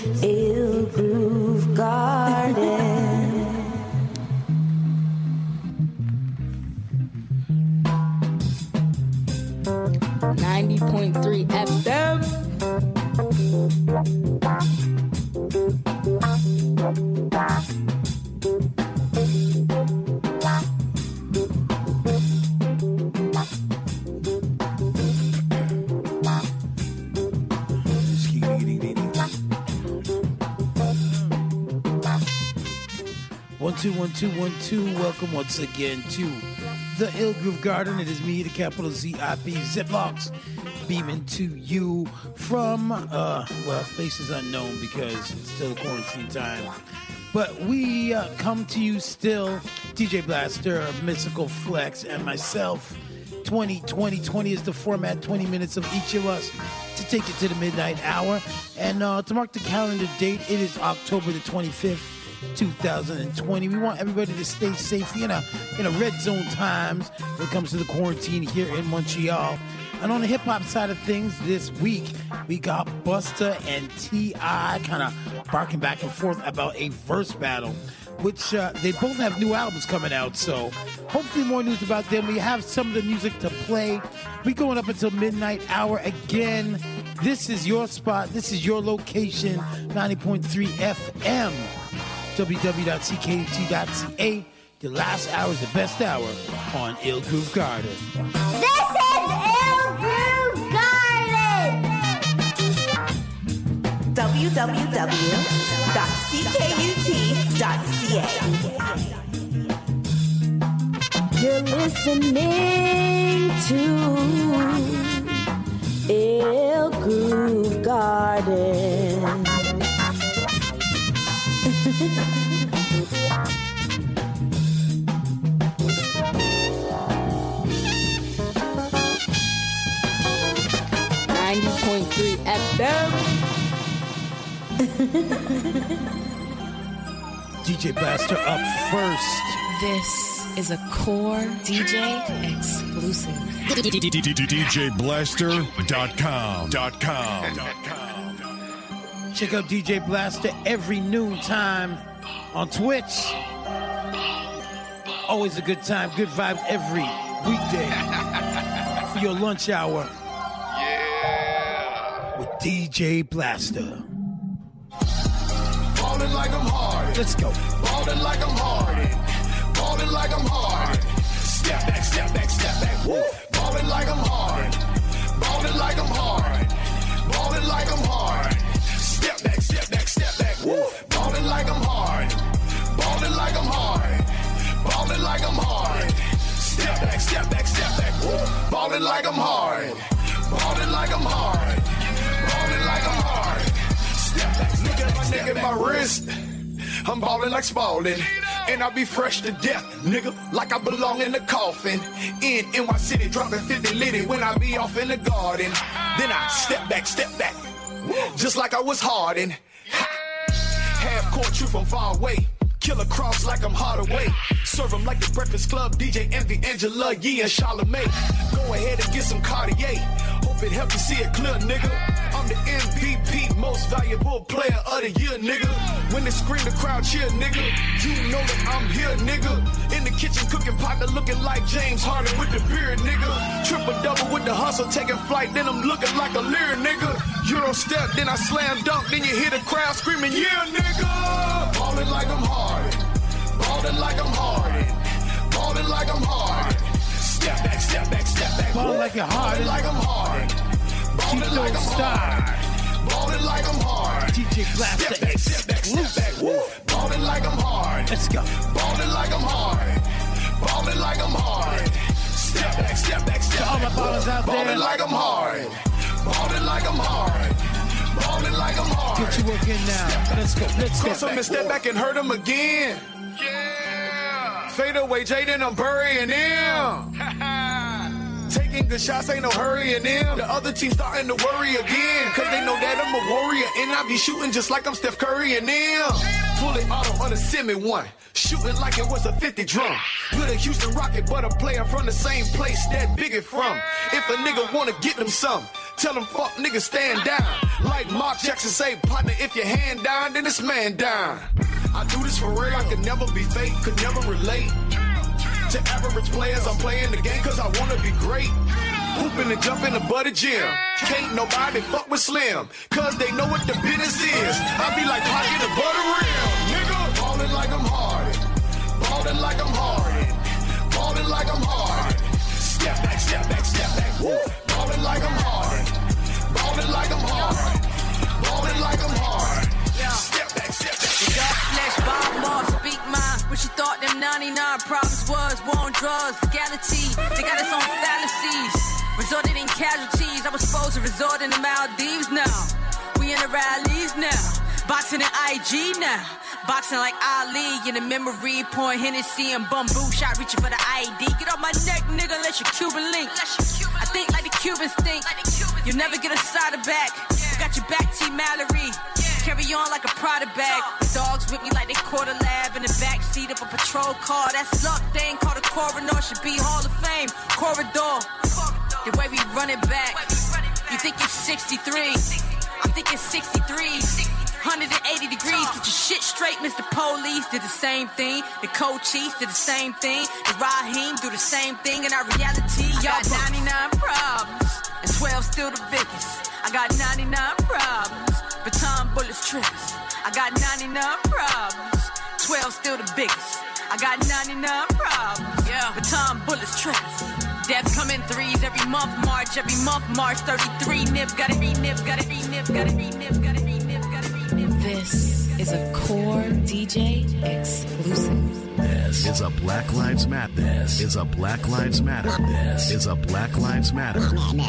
Ill Groove Garden. 90.3 FM. One, two, 1, 2. Welcome once again to the Ill Groove Garden. It is me, the capital Z-I-P, Ziplocs, beaming to you from, places unknown because it's still quarantine time. But we come to you still, DJ Blaster, Mystical Flex, and myself. 20 is the format, 20 minutes of each of us to take it to the midnight hour. And to mark the calendar date, it is October the 25th. 2020. We want everybody to stay safe in a red zone times when it comes to the quarantine here in Montreal. And on the hip-hop side of things, this week, we got Busta and T.I. kind of barking back and forth about a verse battle, which they both have new albums coming out, so hopefully more news about them. We have some of the music to play. We going up until midnight hour again. This is your spot. This is your location, 90.3 FM. www.ckut.ca. The last hour is the best hour on Ill Groove Garden. This is Ill Groove Garden. www.ckut.ca. You're listening to Ill Groove Garden. 90.3 FM. DJ Blaster up first. This is a Core DJ exclusive. DJBlaster.com. Check out DJ Blaster every noon time on Twitch. Always a good time, good vibes every weekday for your lunch hour. With DJ Blaster. Ballin' like I'm hard. Let's go. Ballin' like I'm hard. Ballin' like I'm hard. Step back, step back, step back. Woo. Ballin' like I'm hard. Ballin' like I'm hard. Ballin' like I'm hard. Step back, step back, step back. Woo. Ballin' like I'm hard. Ballin' like I'm hard. Ballin' like I'm hard. Step back, step back, step back. Woo. Ballin' like I'm hard. Ballin' like I'm hard. Ballin' like I'm hard. Step back, look at my nigga, my wrist. I'm ballin' like Spalding. And I be fresh to death, nigga, like I belong in the coffin. In NY City, dropping 50 litty when I be off in the garden. Then I step back, just like I was Harden. Half court truth from far away. Kill a cross like I'm Hardaway. Serve them like the Breakfast Club, DJ Envy, Angela Yee, and Charlamagne. Go ahead and get some Cartier. Hope it help you see it clear, nigga. I'm the MVP, most valuable player of the year, nigga. When they scream, the crowd cheer, nigga. You know that I'm here, nigga. In the kitchen cooking partner looking like James Harden with the beard, nigga. Triple double with the hustle, taking flight, then I'm looking like a Lear, nigga. Euro step, then I slam dunk, then you hear the crowd screaming, yeah, nigga. Ballin' like I'm hard. Ballin' like I'm hard. Ballin' like I'm hard. Step back, step back, step back. Ballin' like you're hard. Ballin' like I'm hard. Ballin' like I'm hard. Ballin' like I'm hard. DJ Blaster step back, step back, step back. Ballin' like I'm hard. Let's go. Ballin' like I'm hard. Ballin' like I'm hard. Step back, step back, step back. All my ballers out there. Ballin' like I'm hard. Ballin' like I'm hard. Ballin' like I'm hard. Get you working now. Let's go. Let's Cross him and step back and hurt him again. Yeah. Fade away, Jaden, I'm burying him. Taking good shots, ain't no hurrying them. The other team starting to worry again, cause they know that I'm a warrior and I be shooting just like I'm Steph Curry and them. fully auto on a semi one. Shooting like it was a 50 drum. You're the Houston Rocket, but a player from the same place that Biggie from. If a nigga wanna get them some, tell them fuck niggas stand down. Like Mark Jackson say, partner, if your hand down, then it's man down. I do this for real, I could never be fake, could never relate to average players. I'm playing the game cause I wanna be great. Hooping and jumping the butter gym. Can't nobody fuck with Slim, cause they know what the business is. I be like pocket the butter real, nigga. Ballin' like I'm hard. Ballin' like I'm hard. Ballin' like I'm hard. Step back, step back, step back. Woo. Ballin' like I'm hard. Ballin' like I'm hard. Ballin' like I'm hard. Step back, step back. Dark flesh, Bob Moss, speak mine. What you thought them 99 problems was? War on drugs, legality. They got us on fallacies. Resorted in casualties. I was supposed to resort in the Maldives now. We in the rallies now. Boxing in IG now. Boxing like Ali in the memory. Pouring Hennessy and bamboo shot reaching for the ID. Get off my neck, nigga, let your Cuban link. I think like the Cubans think. You'll never get a side of back. Got your back, T. Mallory. Carry on like a Prada bag. The dogs with me like they caught a lab in the backseat of a patrol car. That's luck, they ain't called a coroner. Should be Hall of Fame. Corridor. The way we run it back. You think it's 63. I'm thinking 63. 180 degrees. Get your shit straight, Mr. Police. Did the same thing. The co-chiefs did the same thing. The Raheem do the same thing. In our reality, y'all got 99 problems. And 12 still the biggest. I got 99 problems. Baton bullets triggers. I got 99 problems. 12 still the biggest. I got 99 problems. Yeah. Baton bullets triggers. Death come in threes every month. March 33. Nip got it, nip got it, nip got it, nip got it, nip got it, nip. This is a Core DJ exclusive. This is a Black Lives Matter. This is a Black Lives Matter. This is a Black Lives Matter.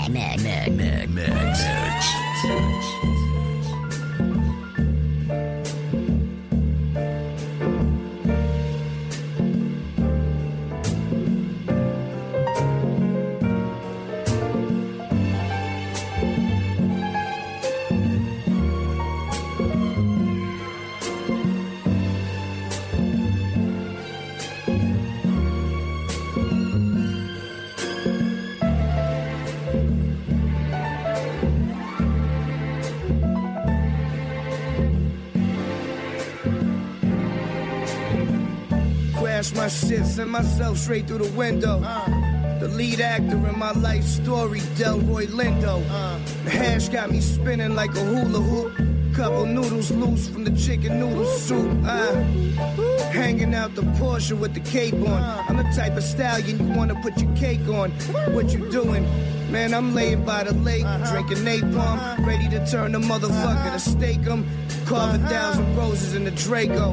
My shit, send myself straight through the window. The lead actor in my life story, Delroy Lindo. The hash got me spinning like a hula hoop. Couple noodles loose from the chicken noodle soup. Hanging out the Porsche with the cape on. I'm the type of stallion you wanna put your cake on. What you doing? Man, I'm laying by the lake, drinking napalm, ready to turn the motherfucker to steak 'em. Carve 1,000 roses in the Draco.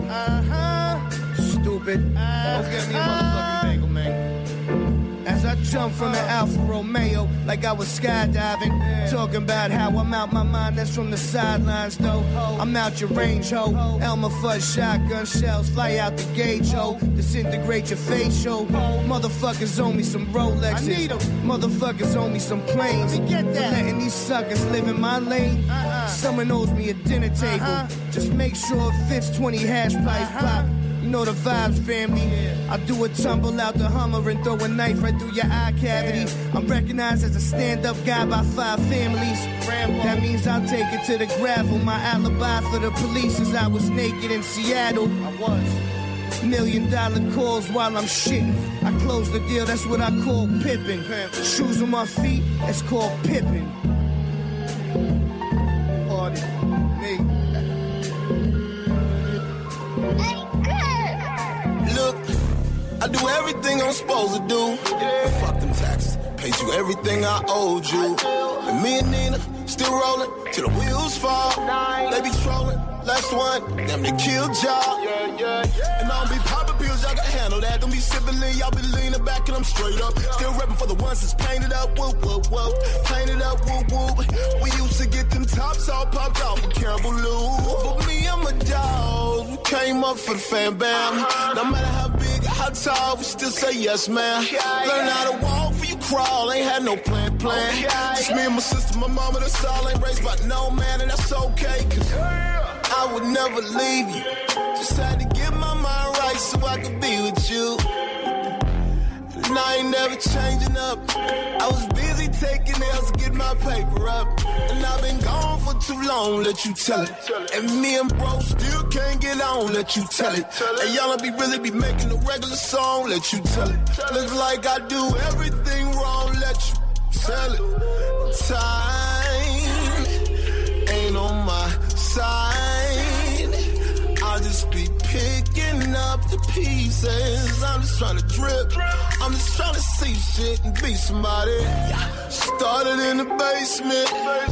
Stupid. Don't get me a motherfucking bagel, man. As I jump from the Alfa Romeo like I was skydiving, talking about how I'm out my mind, that's from the sidelines though. I'm out your range, ho. Elmer Fudd shotgun shells fly out the gauge, ho. Disintegrate your facial. Motherfuckers owe me some Rolexes. I need 'em. Motherfuckers owe me some planes. Let me get that. Letting these suckers live in my lane. Someone owes me a dinner table. Just make sure it fits 20 hash pipes pop. You know the vibes, family. I do a tumble out the Hummer and throw a knife right through your eye cavity. I'm recognized as a stand-up guy by 5 families. That means I'll take it to the gravel. My alibi for the police is I was naked in Seattle. I was. $1 million calls while I'm shitting. I close the deal, that's what I call pippin'. Shoes on my feet, that's called pippin'. Party, me. Look, I do everything I'm supposed to do. Fuck them taxes, paid you everything I owed you. And me and Nina still rolling till the wheels fall. They be trolling, last one, damn they killed y'all. And I don't be popping pills, y'all can handle that. Don't be sipping lean, y'all be leaning back and I'm straight up. Still repping for the ones that's painted up, whoop, whoop, whoop. Painted up, whoop, whoop. We used to get them tops all popped off with Campbell Lou. But me, I'm a dog. We came up for the fan bam. No matter how big or how tall, we still say yes, man. Learn how to walk before you crawl, ain't had no plan. Just me and my sister, my mama, that's all. Ain't raised by no man, and that's okay, cause I I would never leave you. Just had to get my mind right so I could be with you. And I ain't never changing up. I was busy taking L's to get my paper up. And I've been gone for too long, let you tell it. And me and bro still can't get on, let you tell it. And y'all really be making a regular song, let you tell it. Looks like I do everything wrong, let you tell it. Time ain't on my side. I'll just be picking up the pieces. I'm just trying to drip. I'm just trying to see shit and be somebody. Started in the basement.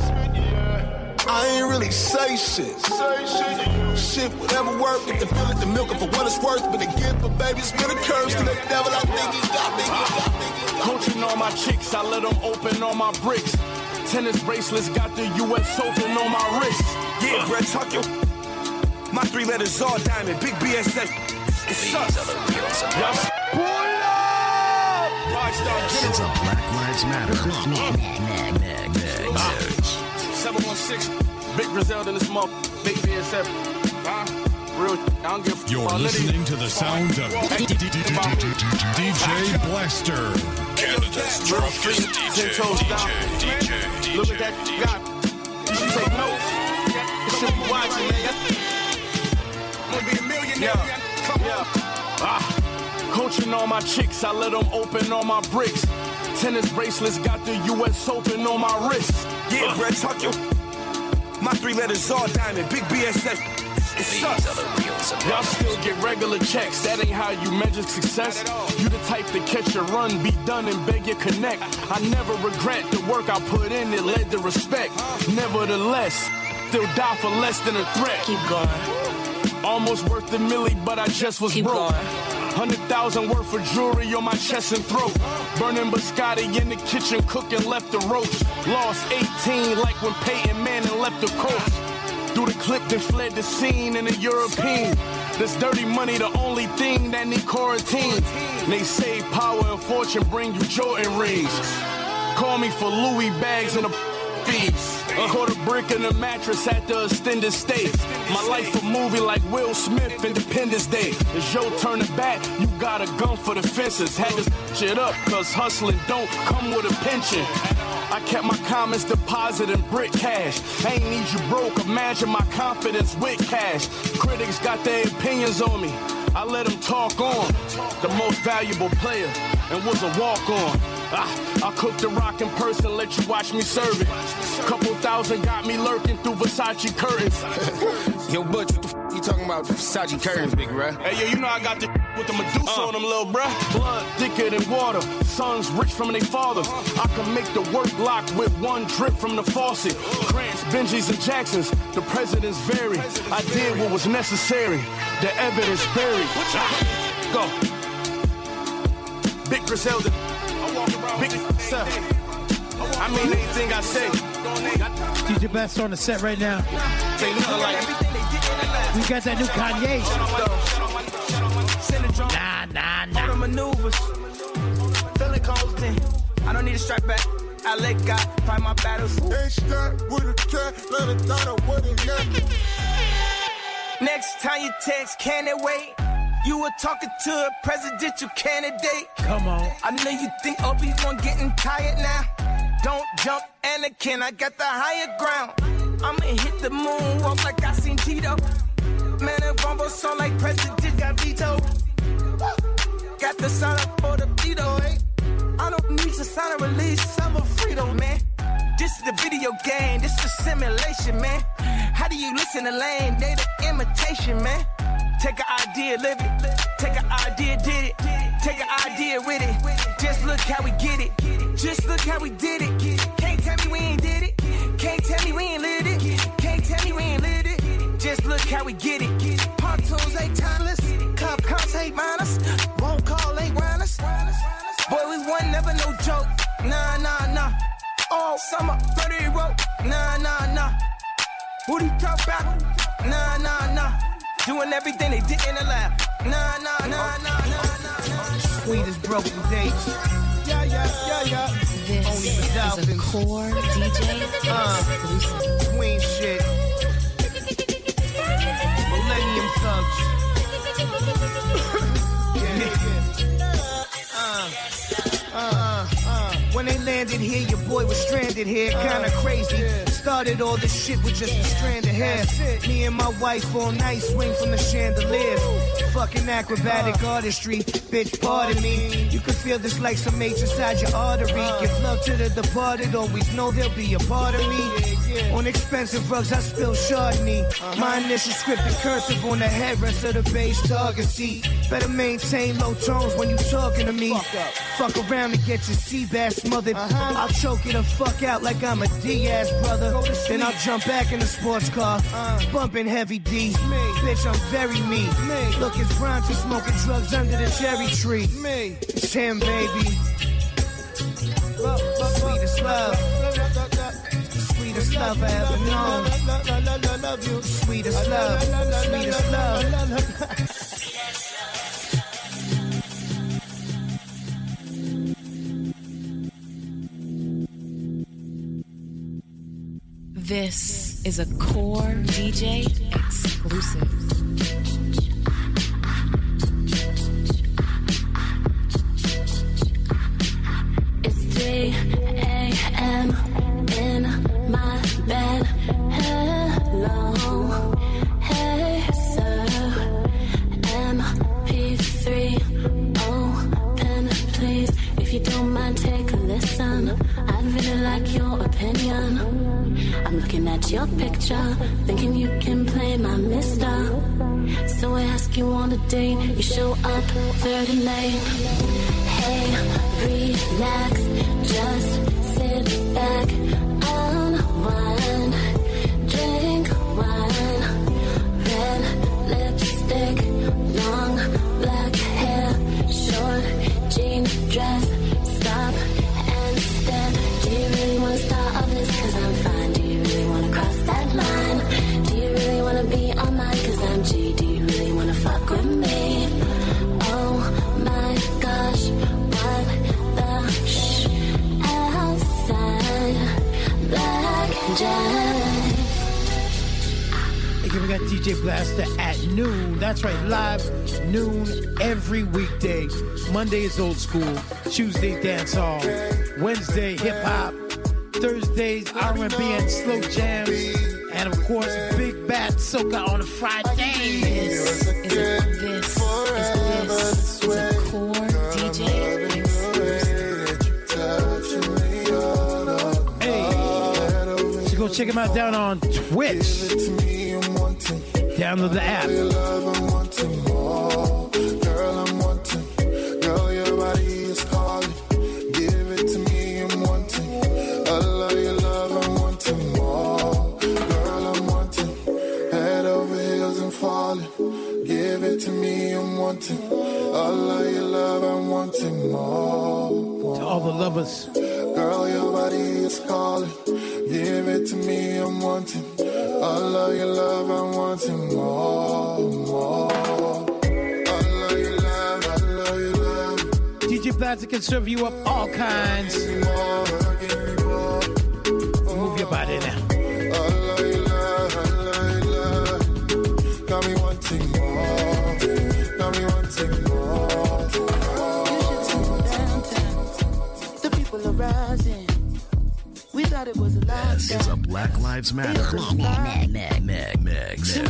I ain't really say shit. Shit, whatever work, if the feel it, the milk, for what it's worth. Been a gift, but baby, it's been a curse. To the devil, I think he got me. Coaching all my chicks, I let them open all my bricks. Tennis bracelets got the US Open on my wrist. Yeah, Brett, talk your. My 3 letters all diamond, big BSF. It sucks. Y'all pull up! It's a Black Lives Matter. 716, Big Griselda in this month, big BSF. Real, I don't give a You're listening to the sounds of DJ Blaster. Canada's drunkest DJ. Look at that guy. You should take notes. You should be watching, man. I'm gonna be a millionaire. Coaching all my chicks, I let them open all my bricks. Tennis bracelets got the US Open on my wrist. Yeah, Brett, talk your. My 3 letters all diamond, big BSF. It sucks. Y'all still get regular checks. That ain't how you measure success. You the type to catch a run, be done, and beg you connect. I never regret the work I put in. It led to respect. Nevertheless, still die for less than a threat. Keep going. Almost worth a milli, but I just was Keep broke. going. 100,000 worth of jewelry on my chest and throat. Burning biscotti in the kitchen, cooking left the roach. Lost 18 like when Peyton Manning left the coast. Through the clip that fled the scene in the European. This dirty money the only thing that need quarantine. They say power and fortune bring you Jordan rings. Call me for Louis bags and a fees. Caught a brick in the mattress at the extended stay. My life a movie like Will Smith, Independence Day. It's your turn to bat, you got a gun for the fences. Had to shit up, cause hustling don't come with a pension. I kept my comments deposited in brick cash. I ain't need you broke, imagine my confidence with cash. Critics got their opinions on me, I let them talk on. The most valuable player, and was a walk-on. I cook the rock in person, let you watch me serve it. Couple thousand got me lurking through Versace curtains. Yo, Butch, what the f you talking about Versace curtains, big bruh? Hey, yo, you know I got the with the Medusa on them, little bruh. Blood thicker than water, sons rich from their father. I can make the work lock with one drip from the faucet. Grants, Benjis, and Jacksons, the presidents vary. I did what was necessary, the evidence buried. Go. Big Griselda. Big self. I mean anything I say. DJ Best on the set right now. Say nothing like We got that new Kanye. Nah. Maneuvers. Feeling constant. I don't need a strap back. I let God fight my battles. Ain't with a cat, let it down with a Next time you text, can it wait? You were talking to a presidential candidate. Come on. I know you think Obi-Wan getting tired now. Don't jump, Anakin, I got the higher ground. I'ma hit the moon, walk like I seen Tito. Man, a rumble song like President got veto. Got the sign up for the veto, eh? I don't need to sign a release, I'm a Frito, man. This is the video game, this is simulation, man. How do you listen to Lane? They the imitation, man. Take an idea, live it. Take an idea, did it. Take an idea with it. Just look how we get it. Just look how we did it. Can't tell me we ain't did it. Can't tell me we ain't lit it. Can't tell me we ain't lit it. Just look how we get it. Pontoons ain't timeless. Cop cars ain't minus. Won't call ain't wireless. Boy, we won, never no joke. Nah. All summer, 30 rope. Nah. Who do you talk about? Nah. Doing everything they did in the lab. Nah. Sweet as broken dates. Yeah. This Only the is a Dolphins. core DJ exclusive. Queen shit. thugs. When they landed here, your boy was stranded here, kinda crazy. Started all this shit with just a strand of hair. Me and my wife all night, swing from the chandeliers. Fucking acrobatic artistry, bitch, pardon me. You could feel this like some H inside your artery. Give love to the departed, always know they'll be a part of me. On expensive rugs, I spill Chardonnay. My initial scripted cursive on the headrest of the bass target seat. Better maintain low tones when you talking to me. Fuck around and get your sea bass smothered. I'll choke you the fuck out like I'm a Diaz brother. Then I'll jump back in the sports car, bumping heavy D. Bitch, I'm very me. Look, it's Bronte smoking drugs under the cherry tree. It's him, baby. Sweetest love. Sweetest love I ever known. Sweetest love. Sweetest love. This is a Core DJ exclusive. It's 3 a.m. in my bed. Hello, hey sir. MP3 open, please. If you don't mind, take a listen. I'd really like your opinion. I'm looking at your picture, thinking you can play my mister. So I ask you on a date, you show up third and late. Hey, relax, just sit back, unwind, drink wine, red lipstick, long black hair, short jean dress, stop and stare. Do you really want to start all this? Cause I'm fine. Do you really want to cross that line? Do you really want to be on mine? Cause I'm G. Do you really want to fuck with me? Oh my gosh, what the shh outside, blackjack. Again, we got DJ Blaster at noon. That's right, live noon every weekday. Monday is old school. Tuesday dance hall. Wednesday hip hop. Thursdays R&B and slow jams. And of course, Big Bad Soca on a Friday. This is a Core DJ exclusive. Hey, so go check him out down on Twitch. Download the app. Girl, your body is calling. Give it to me, I'm wanting. I love your love, I'm wanting more. Girl, I'm wanting. Head over heels and falling. Give it to me, I'm wanting. I love your love, I'm wanting more. To all the lovers. Girl, your body is calling. Give it to me, I'm wanting. I love your love, I'm wanting more. DJ Blaster can serve you up all kinds. Move your body now. Got me wanting more. Got me wanting more. The people are rising. We thought it was a lie. This is a Black Lives Matter mix.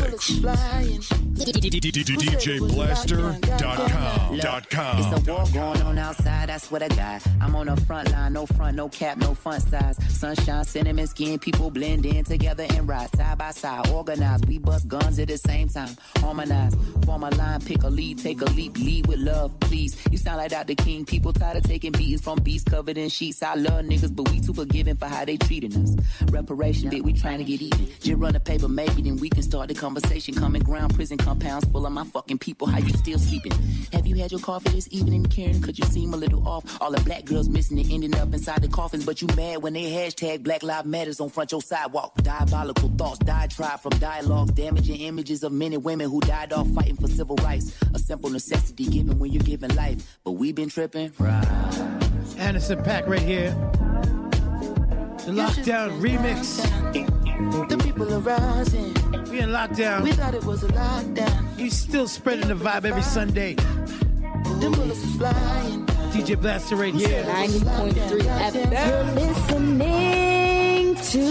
DJBlaster.com. It's a war going on outside, I swear to God. I'm on the front line, no front, no cap, no font size. Sunshine, cinnamon skin, people blend in together and ride side by side. Organized, we bust guns at the same time. Harmonize, form a line, pick a lead, take a leap, lead with love, please. You sound like Dr. King, people tired of taking beatings from beasts covered in sheets. I love niggas, but we too forgiving for how they treating us. Reparation, bitch, we trying to get even. Just run a paper, maybe then we can start the conversation. Common ground, prison compounds full of my fucking people. How you still sleeping? Have you had your coffee this evening, Karen? Cause you seem a little off. All the black girls missing and ending up inside the coffins. But you mad when they hashtag Black Lives Matters on front your sidewalk. Diabolical thoughts, diatribe from dialogues, damaging images of men and women who died off fighting for civil rights. A simple necessity given when you're giving life. But we been tripping. Right. Anderson .Paak right here. The Lockdown remix. The people are rising. We in lockdown. We thought it was a lockdown. We still spreading the vibe every Sunday. The bullets are flying. DJ Blaster right here. 90.3 FM. You're listening to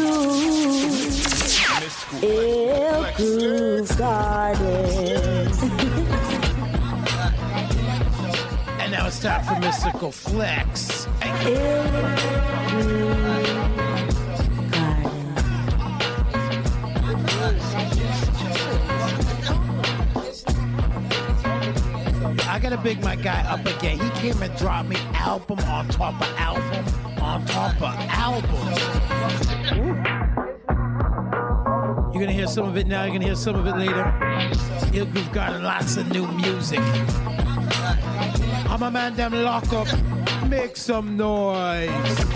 Il Groove Garden. And now it's time for Mystical Flex. Il Groove I gotta big my guy up again. He came and dropped me album on top of album on top of album. You're gonna hear some of it now, you're gonna hear some of it later. Il Groove Garden, lots of new music. I'm a man, them lock up, make some noise.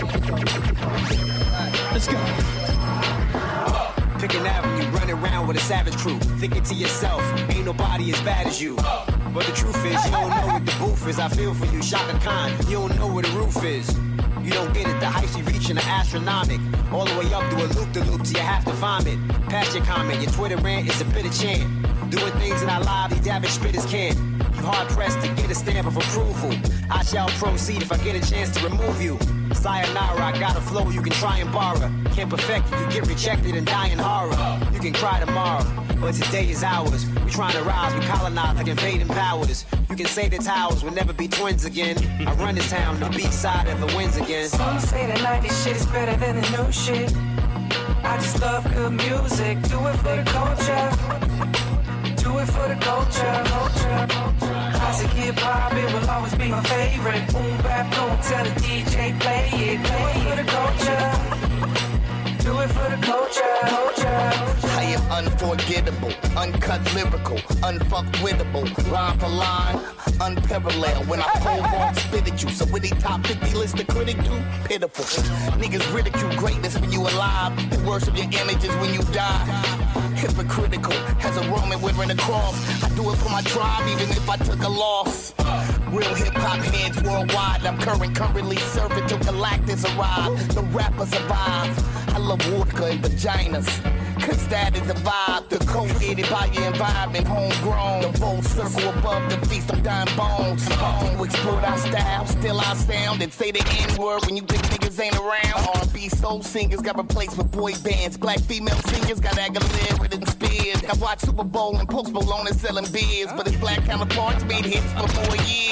Let's go. Pick an avenue, run around with a savage crew. Thinking to yourself, ain't nobody as bad as you. But the truth is, you don't know what the booth is. I feel for you, Shaka Khan. You don't know where the roof is. You don't get it, the heights you reaching are astronomic. All the way up to a loop-de-loop till you have to vomit. Past your comment, your Twitter rant is a bit of chant. Doing things in our lives these average spitters can't. You hard-pressed to get a stamp of approval. I shall proceed if I get a chance to remove you. Sayonara, I got a flow you can try and borrow. Can't perfect it, you get rejected and die in horror. You can cry tomorrow, but today is ours. We trying to rise, we colonize like invading powers. You can say the towers will never be twins again. I run this town, the beat side of the wins again. Some say the 90s shit is better than the new shit. I just love good music. Do it for the culture. Do it for the culture. Classic hip-hop, it will always be my favorite. Boom, bap, boom, tell the DJ play it. Do it for the culture. Do it for the culture. I am unforgettable, uncut lyrical, unfuckwittable, line for line, unparalleled. When I pull on, spit at you. So with a top 50 list, the critic do pitiful. Niggas ridicule greatness when you alive, and worship your images when you die. Hypocritical, as a Roman wearing a cross. I do it for my tribe, even if I took a loss. Real hip-hop heads worldwide. I'm currently serving till Galactus arrive. The rapper survive. I love vodka and vaginas, cause that is the vibe. The co-created by your environment, homegrown. The bold circle above the feast of dying bones. You exploit our style, still our sound, and say the N-word when you think niggas ain't around. R&B soul singers got replaced with boy bands. Black female singers got Aguilera and Spears. I watch Super Bowl and Post Malone and selling beers, but his black counterparts made hits for 4 years.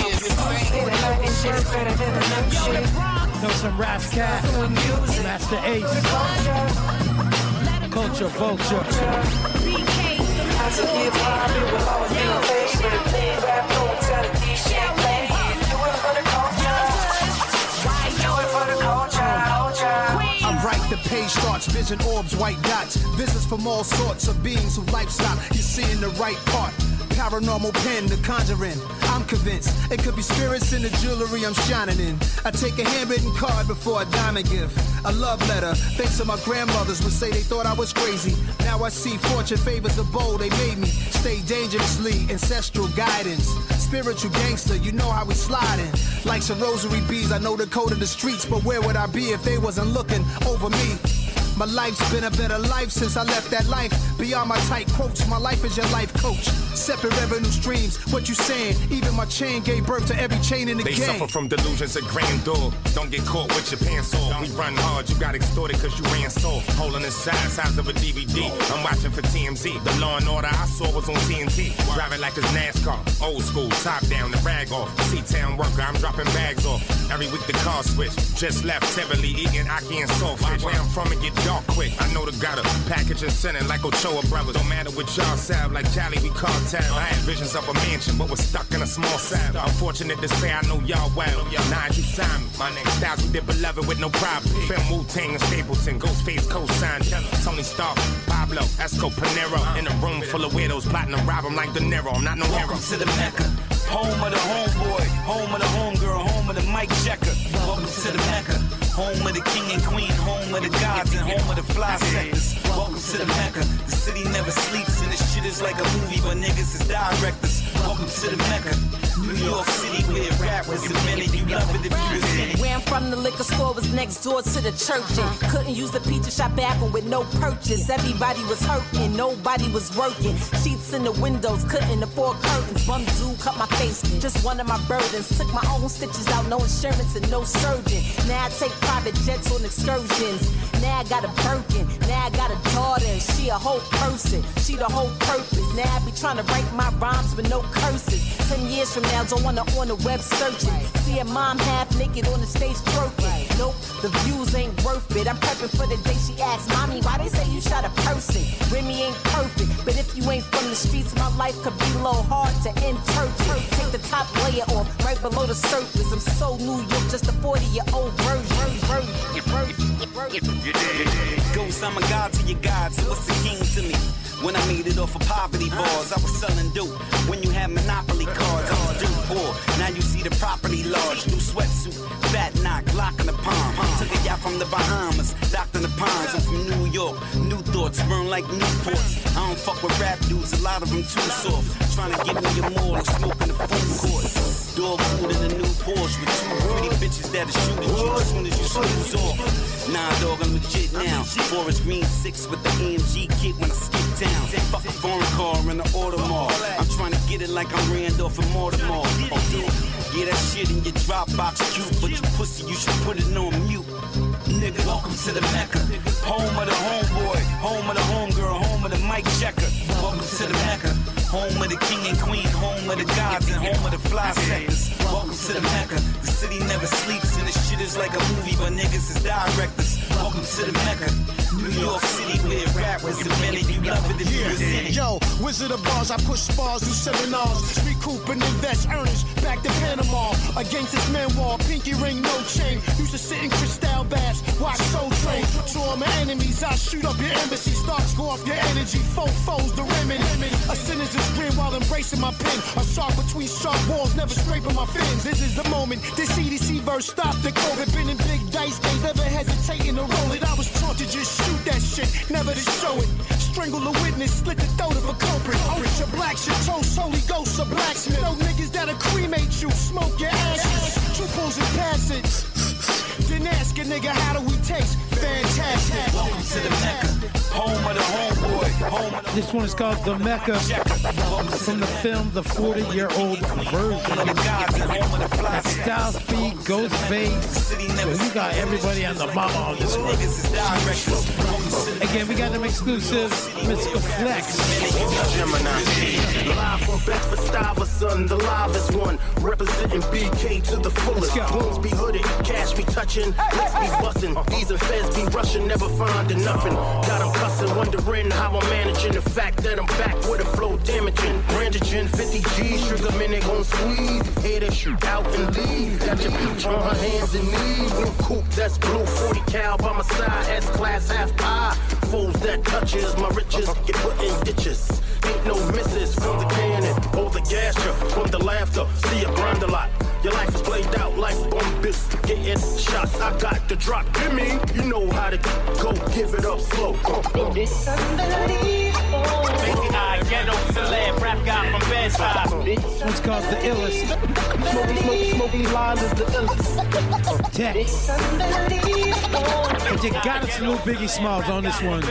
Know some Ras Cat, Master Ace, Culture Vulture. I'm right, the page starts, vision orbs, white dots. Visits from all sorts of beings who lifestyle. You're seeing the right part. Paranormal pen, the conjuring. I'm convinced it could be spirits in the jewelry I'm shining in. I take a handwritten card before a diamond gift. A love letter. Thanks to my grandmothers would say they thought I was crazy. Now I see fortune favors the bold. They made me stay dangerously. Ancestral guidance. Spiritual gangster, you know how we sliding. Like some rosary beads, I know the code of the streets. But where would I be if they wasn't looking over me? My life's been a better life since I left that life. Beyond my tight quotes, my life is your life coach. Separate revenue streams, what you saying? Even my chain gave birth to every chain in the game. They suffer from delusions of grandeur. Don't get caught with your pants off. We run hard, you got extorted cause you ran soft. Holding the size of a DVD. I'm watching for TMZ. The Law and Order I saw was on TNT. Driving like it's NASCAR. Old school, top down, the rag off. C-Town worker, I'm dropping bags off. Every week the car switch. Just left Tivoli, eating Aki and Saltfish. Where I'm from, it get dark quick. I know the got a package and sending like Ochoa Brothers. Don't matter what y'all sound like Cali, we cartel. I had visions of a mansion, but was stuck in a small cell. I'm fortunate to say I know y'all well. Nine, you signed me. My name Styles, we did Beloved with no problem. Film Wu-Tang and Stapleton, Ghostface co-signed. Tony Stark, Pablo, Esco Panero. In a room full of weirdos plotting to rob him like De Niro. I'm not no hero. Welcome to the Mecca, home of the homeboy, home of the homegirl, home of the Mike Checker. Welcome to the Mecca, home of the king and queen, home of the gods, and home of the fly sectors. Welcome to the Mecca, the city never sleeps, and this shit is like a movie, but niggas is directors. Welcome to the Mecca, New York City, where rap was invented. You love it if you was in it. Where I'm from, from the liquor store was next door to the church. And couldn't use the pizza shop bathroom with no purchase. Everybody was hurting, nobody was working. Sheets in the windows, couldn't afford curtains. Bum dude cut my face, just one of my burdens. Took my own stitches out, no insurance and no surgeon. Now I take private jets on excursions. Now I got a Birkin, now I got a daughter. And she a whole person, she the whole purpose. Now I be trying to write my rhymes with no curses. 10 years from now, don't wanna on the web searching. See a mom half naked on the stage twerking. Nope, the views ain't worth it. I'm prepping for the day she asks, Mommy, why they say you shot a person? Remy ain't perfect, but if you ain't from the streets, my life could be a little hard to interpret. Take the top layer off, right below the surface. I'm so New York, just a 40-year-old version. Ghost, I'm a god to your god, so what's the king to me? When I made it off of poverty bars, I was selling dope. When you had monopoly cards, I was dope poor. Now you see the property large, new sweatsuit, fat knock, lock in the palm. Took a yacht from the Bahamas, docked in the Palms. I'm from New York, new thoughts, burn like Newports. I don't fuck with rap dudes, a lot of them too soft. Trying to give me a more, smoking the food court. Dog food in a new Porsche with two pretty bitches that'll shoot at you as soon as you snooze off. Nah, dog, I'm legit now. Forest Green 6 with the AMG kit when I skip down. Fuck a foreign car in the Audemars. I'm trying to get it like I'm Randolph and Mortimer. Yeah, that shit in your Dropbox cute, but you pussy, you should put it on mute. Nigga, welcome to the Mecca. Home of the homeboy, home of the homegirl, home of the mic checker. Welcome to the Mecca. Home of the king and queen, home of the gods, and home of the fly sectors. Welcome to the Mecca. The city never sleeps, and this shit is like a movie, but niggas is directors. Welcome to the Mecca. New York City, where rappers invented, you love it if you was in it. Yo, Wizard of Bars, I push spars, do seminars. Recoup and invest earnings, back to Panama. Against this man wall, pinky ring, no chain. Used to sit in Cristal baths, watch Soul Train. To all my enemies, I shoot up your embassy. Stars go off your energy, foes, the remedy. A sinister's grin while embracing my pen. A shark between sharp walls, never scraping my fins. This is the moment, this CDC verse stopped the COVID. Been in big dice games, never hesitating to roll it. I was taught to just shoot that shit, never to show it. Strangle a witness, slit the throat of a culprit. Rich or black shit, toast, Holy Ghost, a blacksmith. No niggas that'll cremate you, smoke your ashes. Two pulls and passage. Then ask a nigga, how do we taste? Fantastic. Welcome to the Mecca. Home of the homeboy. Home of the This one is called The Mecca. From the film The 40-Year-Old Version. That's Styles P, Ghostface. So we got everybody on the mama on this one. Again, we got them exclusives. Mystical Flex. Live from Bedford Stuyvesant, the livest one. Representing BK to the fullest. Goons be hooded, cash be touching, let's be busting. These and feds be rushing, never finding nothing. Got them cussing, wondering how I'm managing the fact that I'm back with a flow damaging. Brandigen 50 G, sugar minute gon' squeeze. Haters shoot out and leave. Got your bitch on her hands and knees. New coupe that's blue, 40 cal by my side. S-class half pie. Foes that touches my riches, get put in ditches. Ain't no misses from the cannon or the gasher, from the laughter. See you grind a lot. Your life is played out like bumpers. Getting shots, I got the drop. Give me, you know how to go. Give it up slow. This unbelievable. Ghetto celeb, rap guy from Bed-Stuy. This one's called The Illest. Smoking lines is the illest. Tech. And you got us little Biggie Smalls on this one.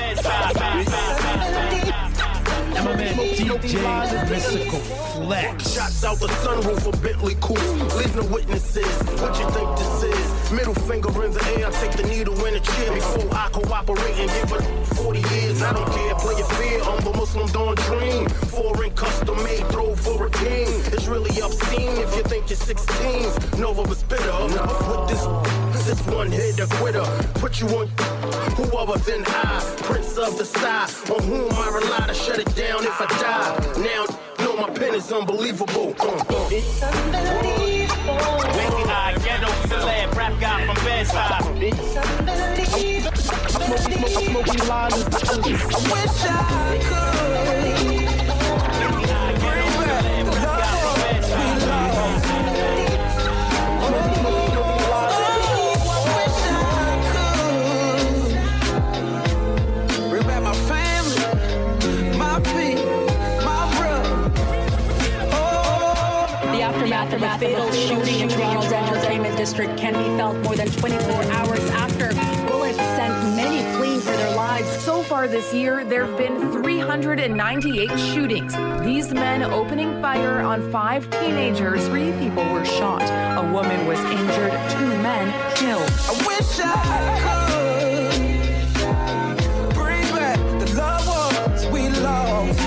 And my man DJ Mystical Flex. Shots out the sunroof of Bentley coupe. Leave no witnesses. What you think this is? Middle finger in the air. Take the needle in the chin before I cooperate and give it 40 years. I don't care. Play your fear. I'm the Muslim Dawn Dream. Foreign custom made throw for a king. It's really obscene if you think you're 16s. Nova was bitter. With this one hit a quitter. Put you on who other than I, Prince of the Sky, on whom I rely to shut it down if I die. Now, know my pen is unbelievable. It's unbelievable. Ghetto celeb, rap guy from Bed-Stuy. It's unbelievable. Smoking lines is the illest. I wish I After the fatal shooting in Toronto's Entertainment district can be felt more than 24 hours after bullets sent many fleeing for their lives. So far this year, there have been 398 shootings. These men opening fire on 5 teenagers. 3 people were shot. A woman was injured. 2 men killed. I wish I could bring back the loved ones we lost.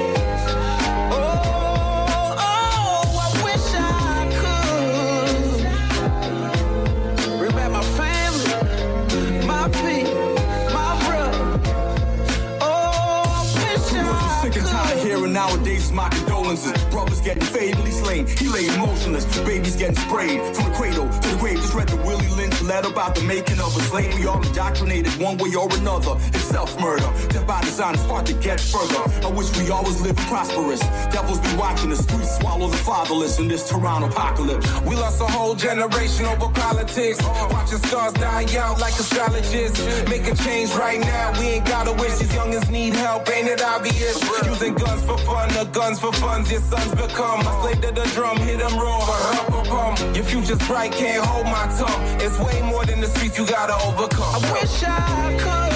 Nowadays, my condolences. Brothers getting fatally slain. He lay motionless. Babies getting sprayed from the cradle to the grave. Just read the Willie Lynch letter about the making of a slave. We all indoctrinated one way or another. It's self-murder. Death by design is hard to get further. I wish we always lived prosperous. Devils be watching the streets swallow the fatherless in this Toronto apocalypse. We lost a whole generation over politics. Watching stars die out like astrologists. Make a change right now. We ain't gotta wish. These youngins need help. Ain't it obvious? Using guns for fun, the guns for funds. Your sons become a slave to the drum. Hit them raw, your future's bright, can't hold my tongue. It's way more than the streets you gotta overcome. I wish I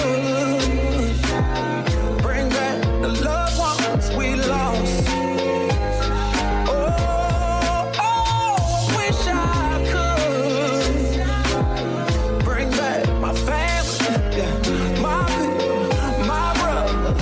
could bring back the loved ones we lost. I wish I could bring back my family, my brothers.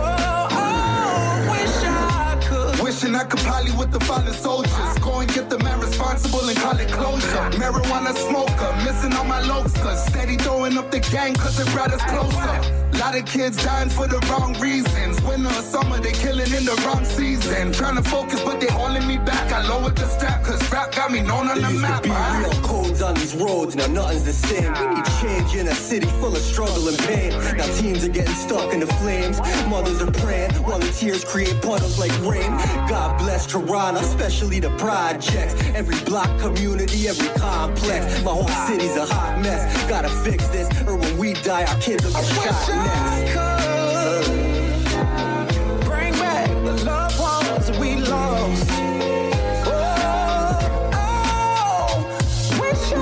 Wishing I could poly with the fallen soldiers. Go and get the man responsible and call it closure. Marijuana smoker, missing all my locs. Cause steady throwing up the gang cause it brought us closer. Lot of kids dying for the wrong reasons. Winter or summer, they killing in the wrong season. Trying to focus, but they holding me back. I lowered the strap cause rap got me known on the map. There used to be real codes on these roads, now nothing's the same. We need change in a city full of struggle and pain. Now teens are getting stuck in the flames. Mothers are praying while the tears create puddles like rain. God bless Toronto, especially the projects. Every block community, every complex. My whole city's a hot mess. Gotta fix this, or when we die, our kids will get shot next. I could bring back the loved ones we lost. Wish I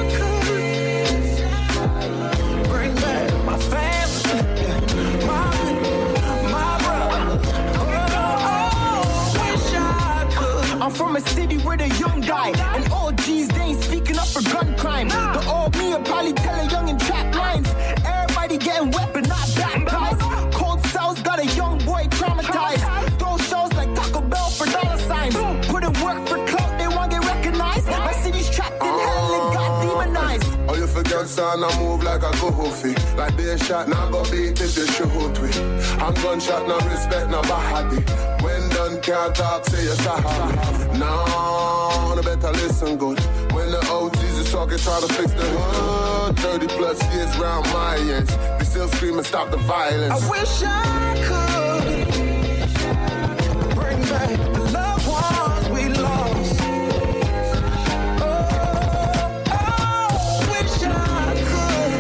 could bring back my family, my brothers. Wish I could. I'm from a city where the young die, and all G's they ain't speaking up for gun crime. The old me will probably tell a young in trap lines. Everybody getting wet but not baptized. Cold cells got a young boy traumatized. Throw shows like Taco Bell for dollar signs. Put in work for clout, they won't get recognized. My city's trapped in hell and got demonized. Oh, you forget, son, I move like a goofy. Like be a shot, now go beat if you shoot with. I'm gunshot, no respect, no bahadi. When done can't talk, say you're sorry. No, no better listen good. When the OGs is talking, try to fix the hood. 30 plus years round my age. They still screaming, stop the violence. I wish I could bring back the loved ones we lost. Wish I could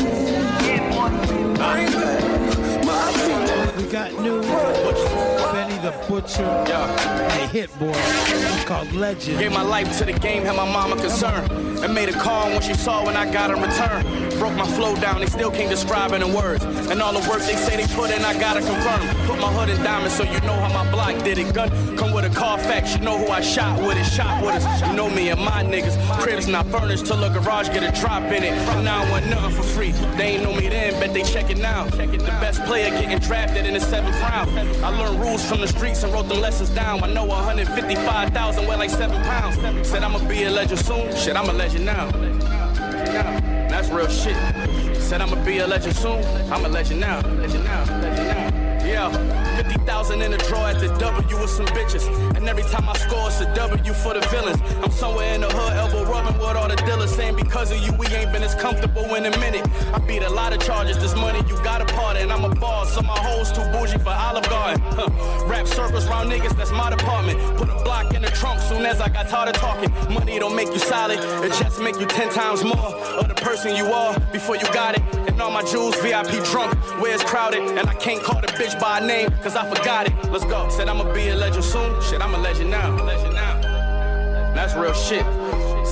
bring back my people. We got new Benny the Butcher, a hit boy. It's called Legend. Gave my life to the game, had my mama concerned. And made a call when she saw when I got in return. Broke my flow down, they still can't describe it in words. And all the work they say they put in, I gotta confirm. Put my hood in diamonds so you know how my block did it. Gun come with a Carfax, you know who I shot with it. Shot with us, you know me and my niggas. Cribs not furnished till a garage get a drop in it. And now I want nothing for free. They ain't know me then, bet they check it now. The best player getting drafted in the 7th round. I learned rules from the streets and wrote the lessons down. I know 155,000 weigh like 7 pounds. Said I'ma be a legend soon. Shit, I'm a legend now. That's real shit. Said I'ma be a legend soon. I'm a legend now. Yeah, 50,000 in the draw at the W with some bitches. And every time I score, it's a W for the villains. I'm somewhere in the hood, elbow rubbing with all the dealers. Saying because of you, we ain't been as comfortable in a minute. I beat a lot of charges, this money you got a part in. I'm a boss, so my hoes too bougie for Olive Garden. Rap circles round niggas, that's my department. Put a block in the trunk soon as I got tired of talking. Money don't make you solid, it just make you 10 times more of the person you are before you got it. And all my jewels VIP drunk, where it's crowded. And I can't call the bitch by a name, cause I forgot it. Let's go. Said I'ma be a legend soon. Shit, I'm a legend now. That's real shit.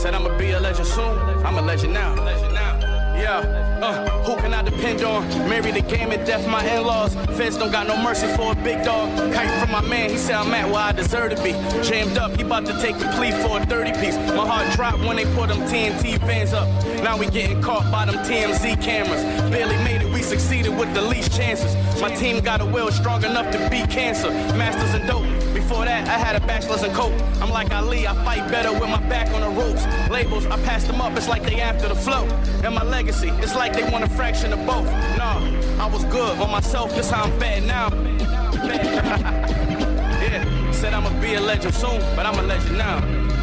Said I'ma be a legend soon, I'm a legend now. Yeah, who can I depend on? Marry the game and death my in-laws. Feds don't got no mercy for a big dog. Kite from my man, he said I'm at where I deserve to be. Jammed up, he about to take the plea for a 30 piece. My heart dropped when they put them TNT fans up. Now we getting caught by them TMZ cameras. Barely made it, we succeeded with the least chances. My team got a will strong enough to beat cancer. Masters in dope. Before that, I had a bachelor's in coke. I'm like Ali, I fight better with my back on the ropes. Labels, I passed them up, it's like they after the flow. And my legacy, it's like they want a fraction of both. Nah, I was good on myself, this how I'm bad now. Yeah, said I'ma be a legend soon, but I'm a legend now.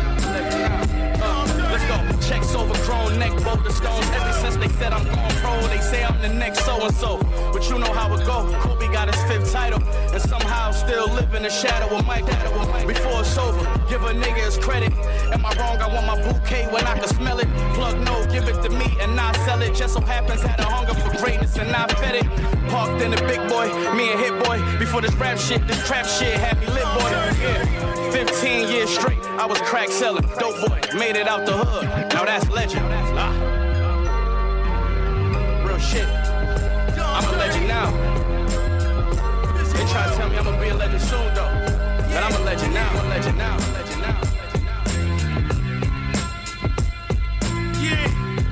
Let's go. Checks over chrome neck, boulder stones. Ever since they said I'm going pro, they say I'm the next so-and-so. But you know how it go. Kobe got his 5th title, and somehow still live in the shadow of Mike. Before it's over, give a nigga his credit. Am I wrong? I want my bouquet when I can smell it. Plug no, give it to me and not sell it. Just so happens had a hunger for greatness and I fed it. Parked in the big boy, me and Hit Boy. Before this rap shit, this trap shit had me lit, boy. Yeah, 15 years straight, I was crack selling. Dope boy, made it out the hood. Now that's legend. Real shit. I'm a legend now. They try to tell me I'm gonna be a legend soon, though. But I'm a legend now. I'm a legend now. I'm a legend now. Yeah.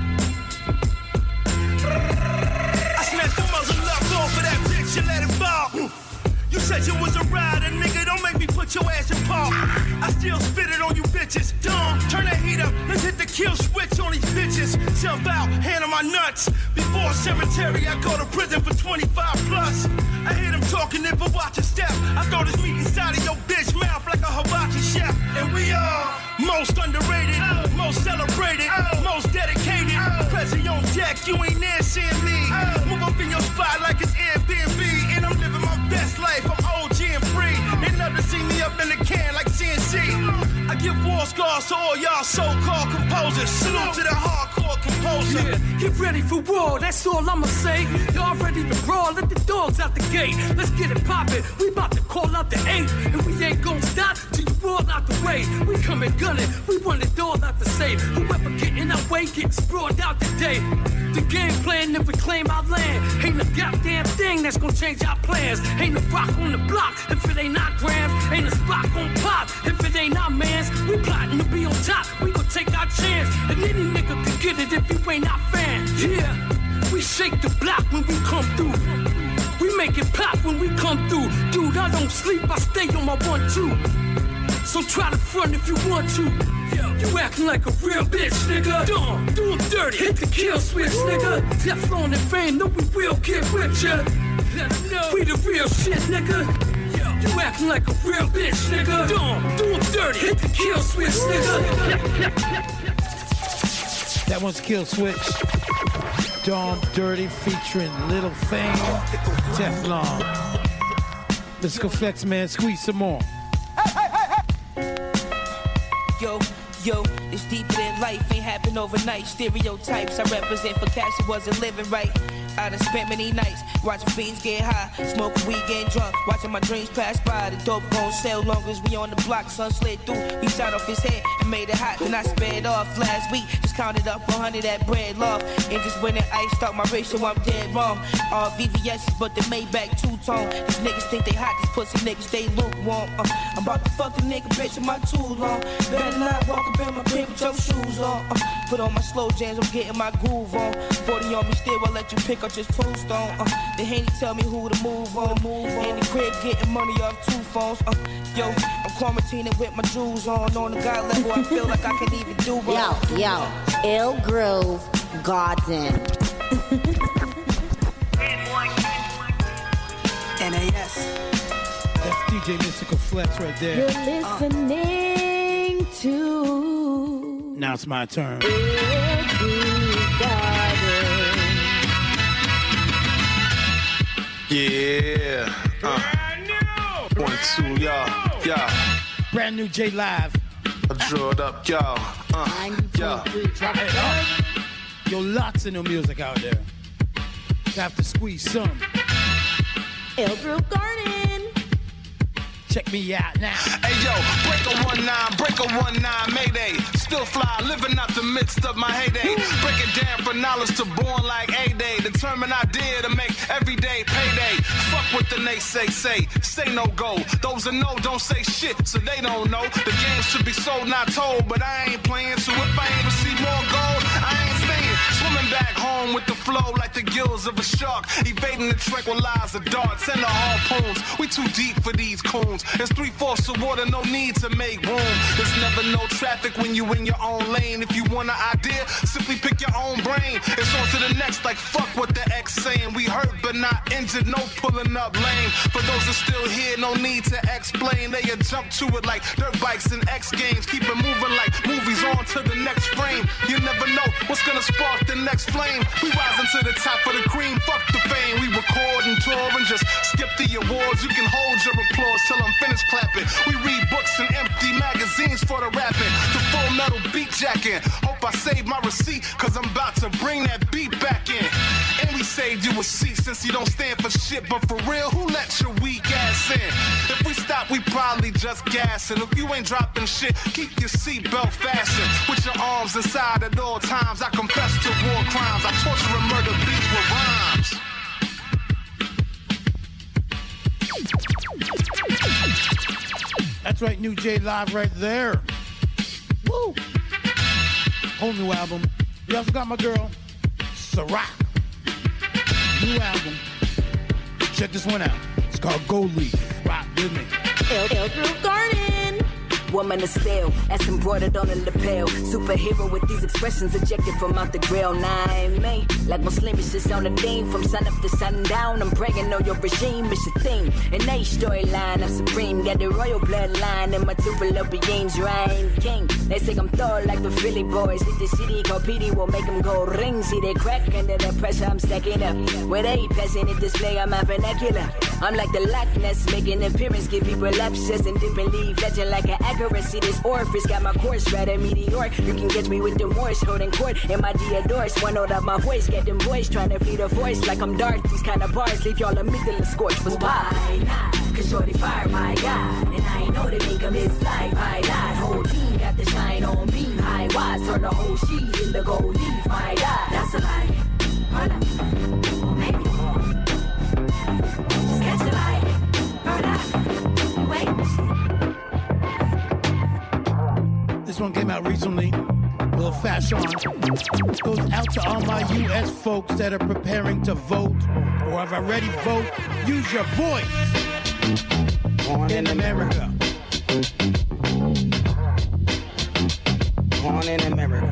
I smashed the muzzle lock off of that bitch and let it fall. You said you was a rider, nigga. Don't make me put your ass in park. I still spit it on you bitches. Dumb, turn that heat up. Let's hit the kill switch on these bitches. Self out, hand on my nuts. Before cemetery, I go to prison for 25 plus. I hear them talking it, but watch a step. I throw this meat inside of your bitch mouth like a hibachi chef. And we are most underrated, most celebrated, most dedicated. Prezi on deck, you ain't there seeing me. Move up in your spot like it's Airbnb. And I'm living my best life, I'm OG and free. They love to see me up in the can like CNC. I give war scars to all y'all so-called composers. Salute to the hardcore composer. Yeah, get ready for war, that's all I'ma say. Y'all ready to brawl, let the dogs out the gate. Let's get it poppin', we about to call out the 8. And we ain't gon' stop till you all out the way. We coming gunning, we want it all out the safe. Whoever get in our way gets sprawled out today. The game plan never claim our land. Ain't a goddamn thing that's gon' change our plans. Ain't a rock on the block if it ain't our grams. Ain't a spot gon' pop if it ain't our mans. We plotting to be on top, we gon' take our chance. And any nigga can get it if you ain't our fan. Yeah, we shake the block when we come through. We make it pop when we come through. Dude, I don't sleep, I stay on my 1-2. So try to front if you want to. You acting like a real bitch, nigga. Dumb, do 'em dirty, hit the kill switch, nigga. Teflon and fame, know we will get with ya. We the real shit, nigga. You acting like a real bitch, nigga. Dumb, do 'em dirty, hit the kill switch, nigga. That one's Kill Switch. Dawn Dirty featuring Little Fame, Teflon. Let's go flex, man. Squeeze some more. Yo, it's deeper than life, ain't happen overnight. Stereotypes I represent for cash, it wasn't living right. I done spent many nights watching fiends get high, smoking weed, getting drunk, watching my dreams pass by. The dope gon' sell long as we on the block. Sun slid through, he shot off his head and made it hot. Then I sped off last week, just counted up 100 that bread love. And just when the ice start my ratio, I'm dead wrong. All VVS's, but the Maybach two-tone. These niggas think they hot, these pussy niggas, they lukewarm. I'm about to fuck the nigga, bitch, with my tool on. Better not walk up in my crib with your shoes on. Put on my slow jams, I'm getting my groove on. 40 on me still, I'll let you pick up just tombstone. The Henny tell me who to move on. In the crib, getting money off 2 phones. Yo, I'm quarantining with my jewels on. On the God level, I feel like I can even do wrong. Yo, Ill Groove Garden. NAS. That's DJ Mystical Flex right there. You're listening to. Now it's my turn. Ill Groove Garden. Yeah. 1, 2, y'all. Brand new J Live. I drew it up, y'all. Yo. Drop it up. Yo, lots of new music out there. Have to squeeze some. Ill Groove Garden. Check me out now. Hey yo, break a 1-9, Mayday. still fly, living out the midst of my heyday. Breaking down for knowledge to born like A-Day. Determined idea to make everyday payday. Fuck what the naysay say no go. Those that know don't say shit, so they don't know. The game should be sold, not told, but I ain't playing. So if I ain't receive more gold, I ain't staying. Swimming back home with the flow like the gills of a shark. Evading the tranquilizer darts and the harpoons. We too deep for these coons. There's 3/4 of water, no need to make room. There's never no traffic when you in your own lane. If you want an idea, simply pick your own brain. It's on to the next, like fuck what the ex saying. We hurt but not injured, no pulling up lame. For those that still here, no need to explain. They jump to it like dirt bikes and X Games. Keep it moving like movies on to the next frame. You never know what's gonna spark the next flame. We rising to the top of the cream, fuck the fame. We record and tour and just skip the awards. You can hold your applause till I'm finished clapping. We read books and empty magazines for the rapping. The Full Metal beat jacking. Hope I saved my receipt, cause I'm about to bring that beat back in. And we saved you a seat since you don't stand for shit. But for real, who let your weak ass in? If we stop, we probably just gassing. If you ain't dropping shit, keep your seatbelt fastened. With your arms inside at all times. I confess to war crimes. I torture and murder beats with rhymes. That's right, New J Live right there. Woo! Whole new album. We also got my girl, Ciroc. New album. Check this one out. It's called Gold Leaf. Rock with me. Ill Groove Garden. Woman of steel, as embroidered on a lapel. Superhero with these expressions ejected from out the grill. 9 May, like Muslim, it's just on the theme. From sun up to sundown, I'm bragging on your regime. It's a theme, an A storyline. I'm supreme, got the royal bloodline in my Tupelo beings. Ryan King, they say I'm Thor like the Philly boys. Hit the city, called PD will make them go ring. See they crack under the pressure, I'm stacking up. With a passing it display, I'm a vernacular. I'm like the Loch Ness, making an appearance, give people access and dip and leave. Legend like an accuracy, this orifice got my course right at meteoric. You can catch me with the Morse holding court in my Diodorus. One note of my voice, get them boys trying to feed a voice like I'm dark. These kind of bars leave y'all amygdala scorched. Was why not? Cause shorty fire my God, and I ain't know to make him his life. Why not? Whole team got the shine on beam. High wise, turn the whole sheet in the gold leaf. My God, that's a lie. Hold up, or maybe just catch the light. Hold up, wait. This one came out recently. A little fashion. Goes out to all my U.S. folks that are preparing to vote or have already voted. Use your voice. Born in America. Born in America.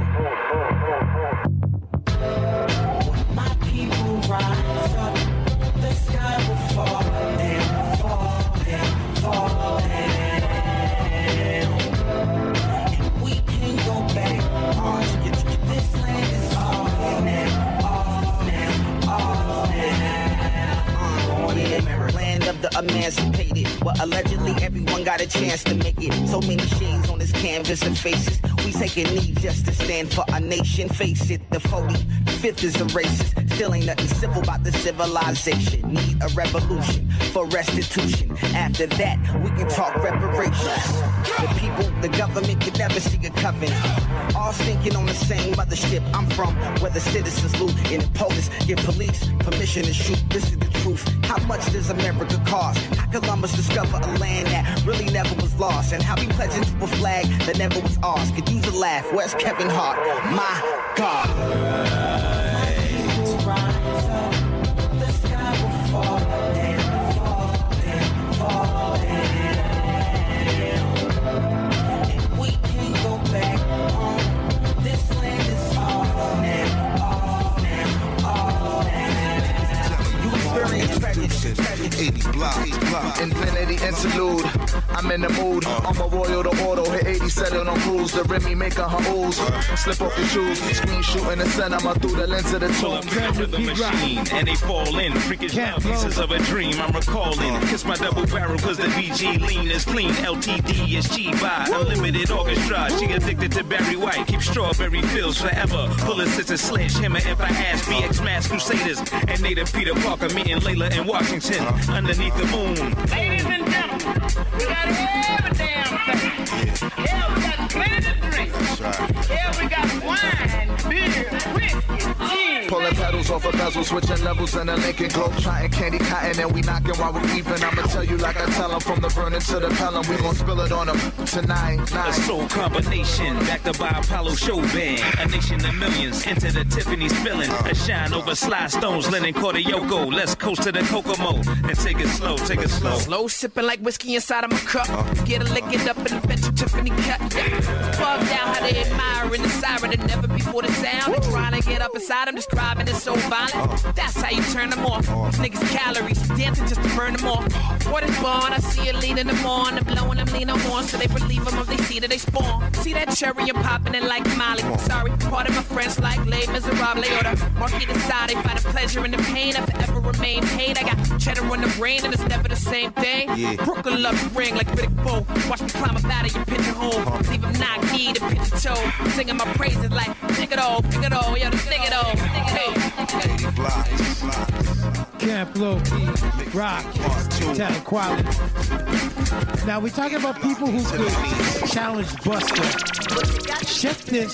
My people rise up, the sky will fall and fall and fall and we can't go back on. This land is all now, all now. Born in America. Land of the emancipated. Well, allegedly everyone got a chance to make it. So many shades on this canvas and faces. We take a knee just to stand for our nation. Face it, the 45th is a racist. Still ain't nothing civil about the civilization. Need a revolution for restitution. After that, we can talk reparations. The people, the government could never see a covenant. All sinking on the same mothership I'm from, where the citizens loot and the police give police permission to shoot. This is the truth. How much does America cost? How Columbus discover a land that really never was lost? And how we pledge into a flag that never was ours? Could use a laugh. Where's Kevin Hart? My God. The sky will fall down, fall down, fall down. And we can't go back home. This land is ours now, all now. You experience tragedy, 80 block, Infinity interlude. I'm in the mood. I'm a royal to auto. Hit 80 setting on cruise. The Remy making her ooze. Slip off your shoes. Screen shooting the cinema through the lens of the tube. Rhythm machine, and they fall in. Freakish pieces of a dream. I'm recalling. Kiss my double barrel cause the BG lean is clean. LTD is G-By. Unlimited orchestra. She addicted to Barry White. Keep strawberry fields forever. Pulling such a sledgehammer if I ask. BX Mass Crusaders and Native Peter Parker meeting Layla in Washington underneath the moon. Ladies and gentlemen, we got every damn thing. Yeah, we got plenty to drink. Yeah, we got wine, beer, whiskey, gin. Pulling pedals off a bezel, switching levels in a Lincoln Globe, trying candy cotton, and we knocking while we leaving. I'ma tell you like I tell them, from the burning to the pelham, we gon' spill it on them tonight. A soul combination, backed up by Apollo show band. A nation of millions, into the Tiffany spilling. A shine over Sly Stones, Lennon Yoko. Let's coast to the Kokomo and take it slow, take it slow. Slow sipping like whiskey inside of my cup. Get a lick it up in the bench of Tiffany cut. Bugged out how they admire in the siren and never before the sound. And trying to get up inside them, describing it so violent. That's how you turn them off. These niggas calories, dancing just to burn them off. What is born? I see it leading them on. I'm blowing them lean on so they believe them if they see that they spawn. See that cherry and popping it like Molly. Sorry, part of my friends like Les Miserables or the Marquis de Sade. Find the pleasure and the pain. I forever remain paid. I got cheddar on the brain and it's never the same thing. Yeah. Brooklyn love the ring like Riddick Bowe. Watch me climb up out of your pigeon hole. Leave him knock knee to pitch a toe. Singing my praises like pick it all, yo, just dig it all. Camp Low Key, Rock, Talent Quality. Now we're talking about people who could challenge Busta. Check this.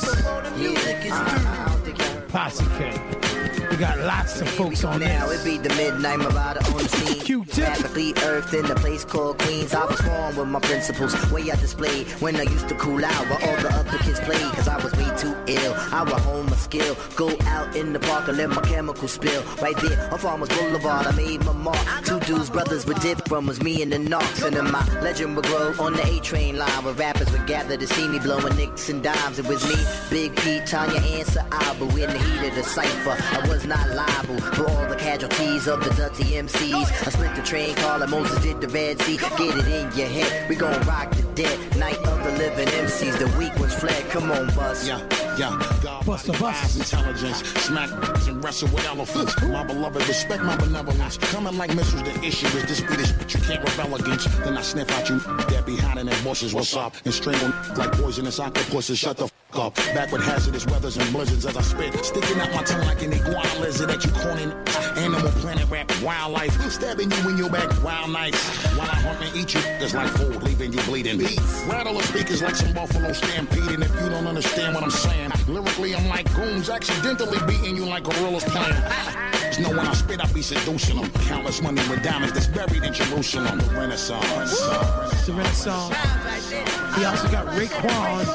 Posse King. We got lots of folks on now this. It be the midnight Marauder on the scene. Q-tip. Rapidly earthed in the place called Queens. I was born with my principles way I displayed when I used to cool out while all the other kids played. Cause I was way too ill. I would hone my skill. Go out in the park and let my chemicals spill. Right there on Farmers Boulevard, I made my mark. Two dudes, brothers would dip from was me and the Knox. And then my legend would grow on the A-train line where rappers would gather to see me blowing nicks and dimes. It was me, Big Pete, Tanya, and Sa'abu in the heat of the cypher. I was not liable for all the casualties of the dirty MCs. I split the train car like Moses did the Red Sea. Get it in your head, we gon' rock the dead. Night of the living MCs, the weak ones fled. Come on, Bus. Yeah. Bust the bus. Intelligence, smack and wrestle with elephants. My beloved, respect my benevolence. Coming like missiles, the issue is this be this bitch you can't rebel against. Then I sniff out you that be hiding in bushes. What's up? And strangle like poisonous octopuses. Shut the up. Back with hazardous weathers and blizzards as I spit. Sticking out my tongue like an iguana lizard at you corny. Animal Planet rap wildlife. Stabbing you in your back wild nights. While I hunt and eat you, it's like food, leaving you bleeding. Rattle the speakers like some buffalo stampede. And if you don't understand what I'm saying, lyrically I'm like goons accidentally beating you like gorillas playing. Just know when I spit, I be seducing them. Countless money with diamonds that's buried in Jerusalem. The Renaissance. The Renaissance. He also got Raekwon.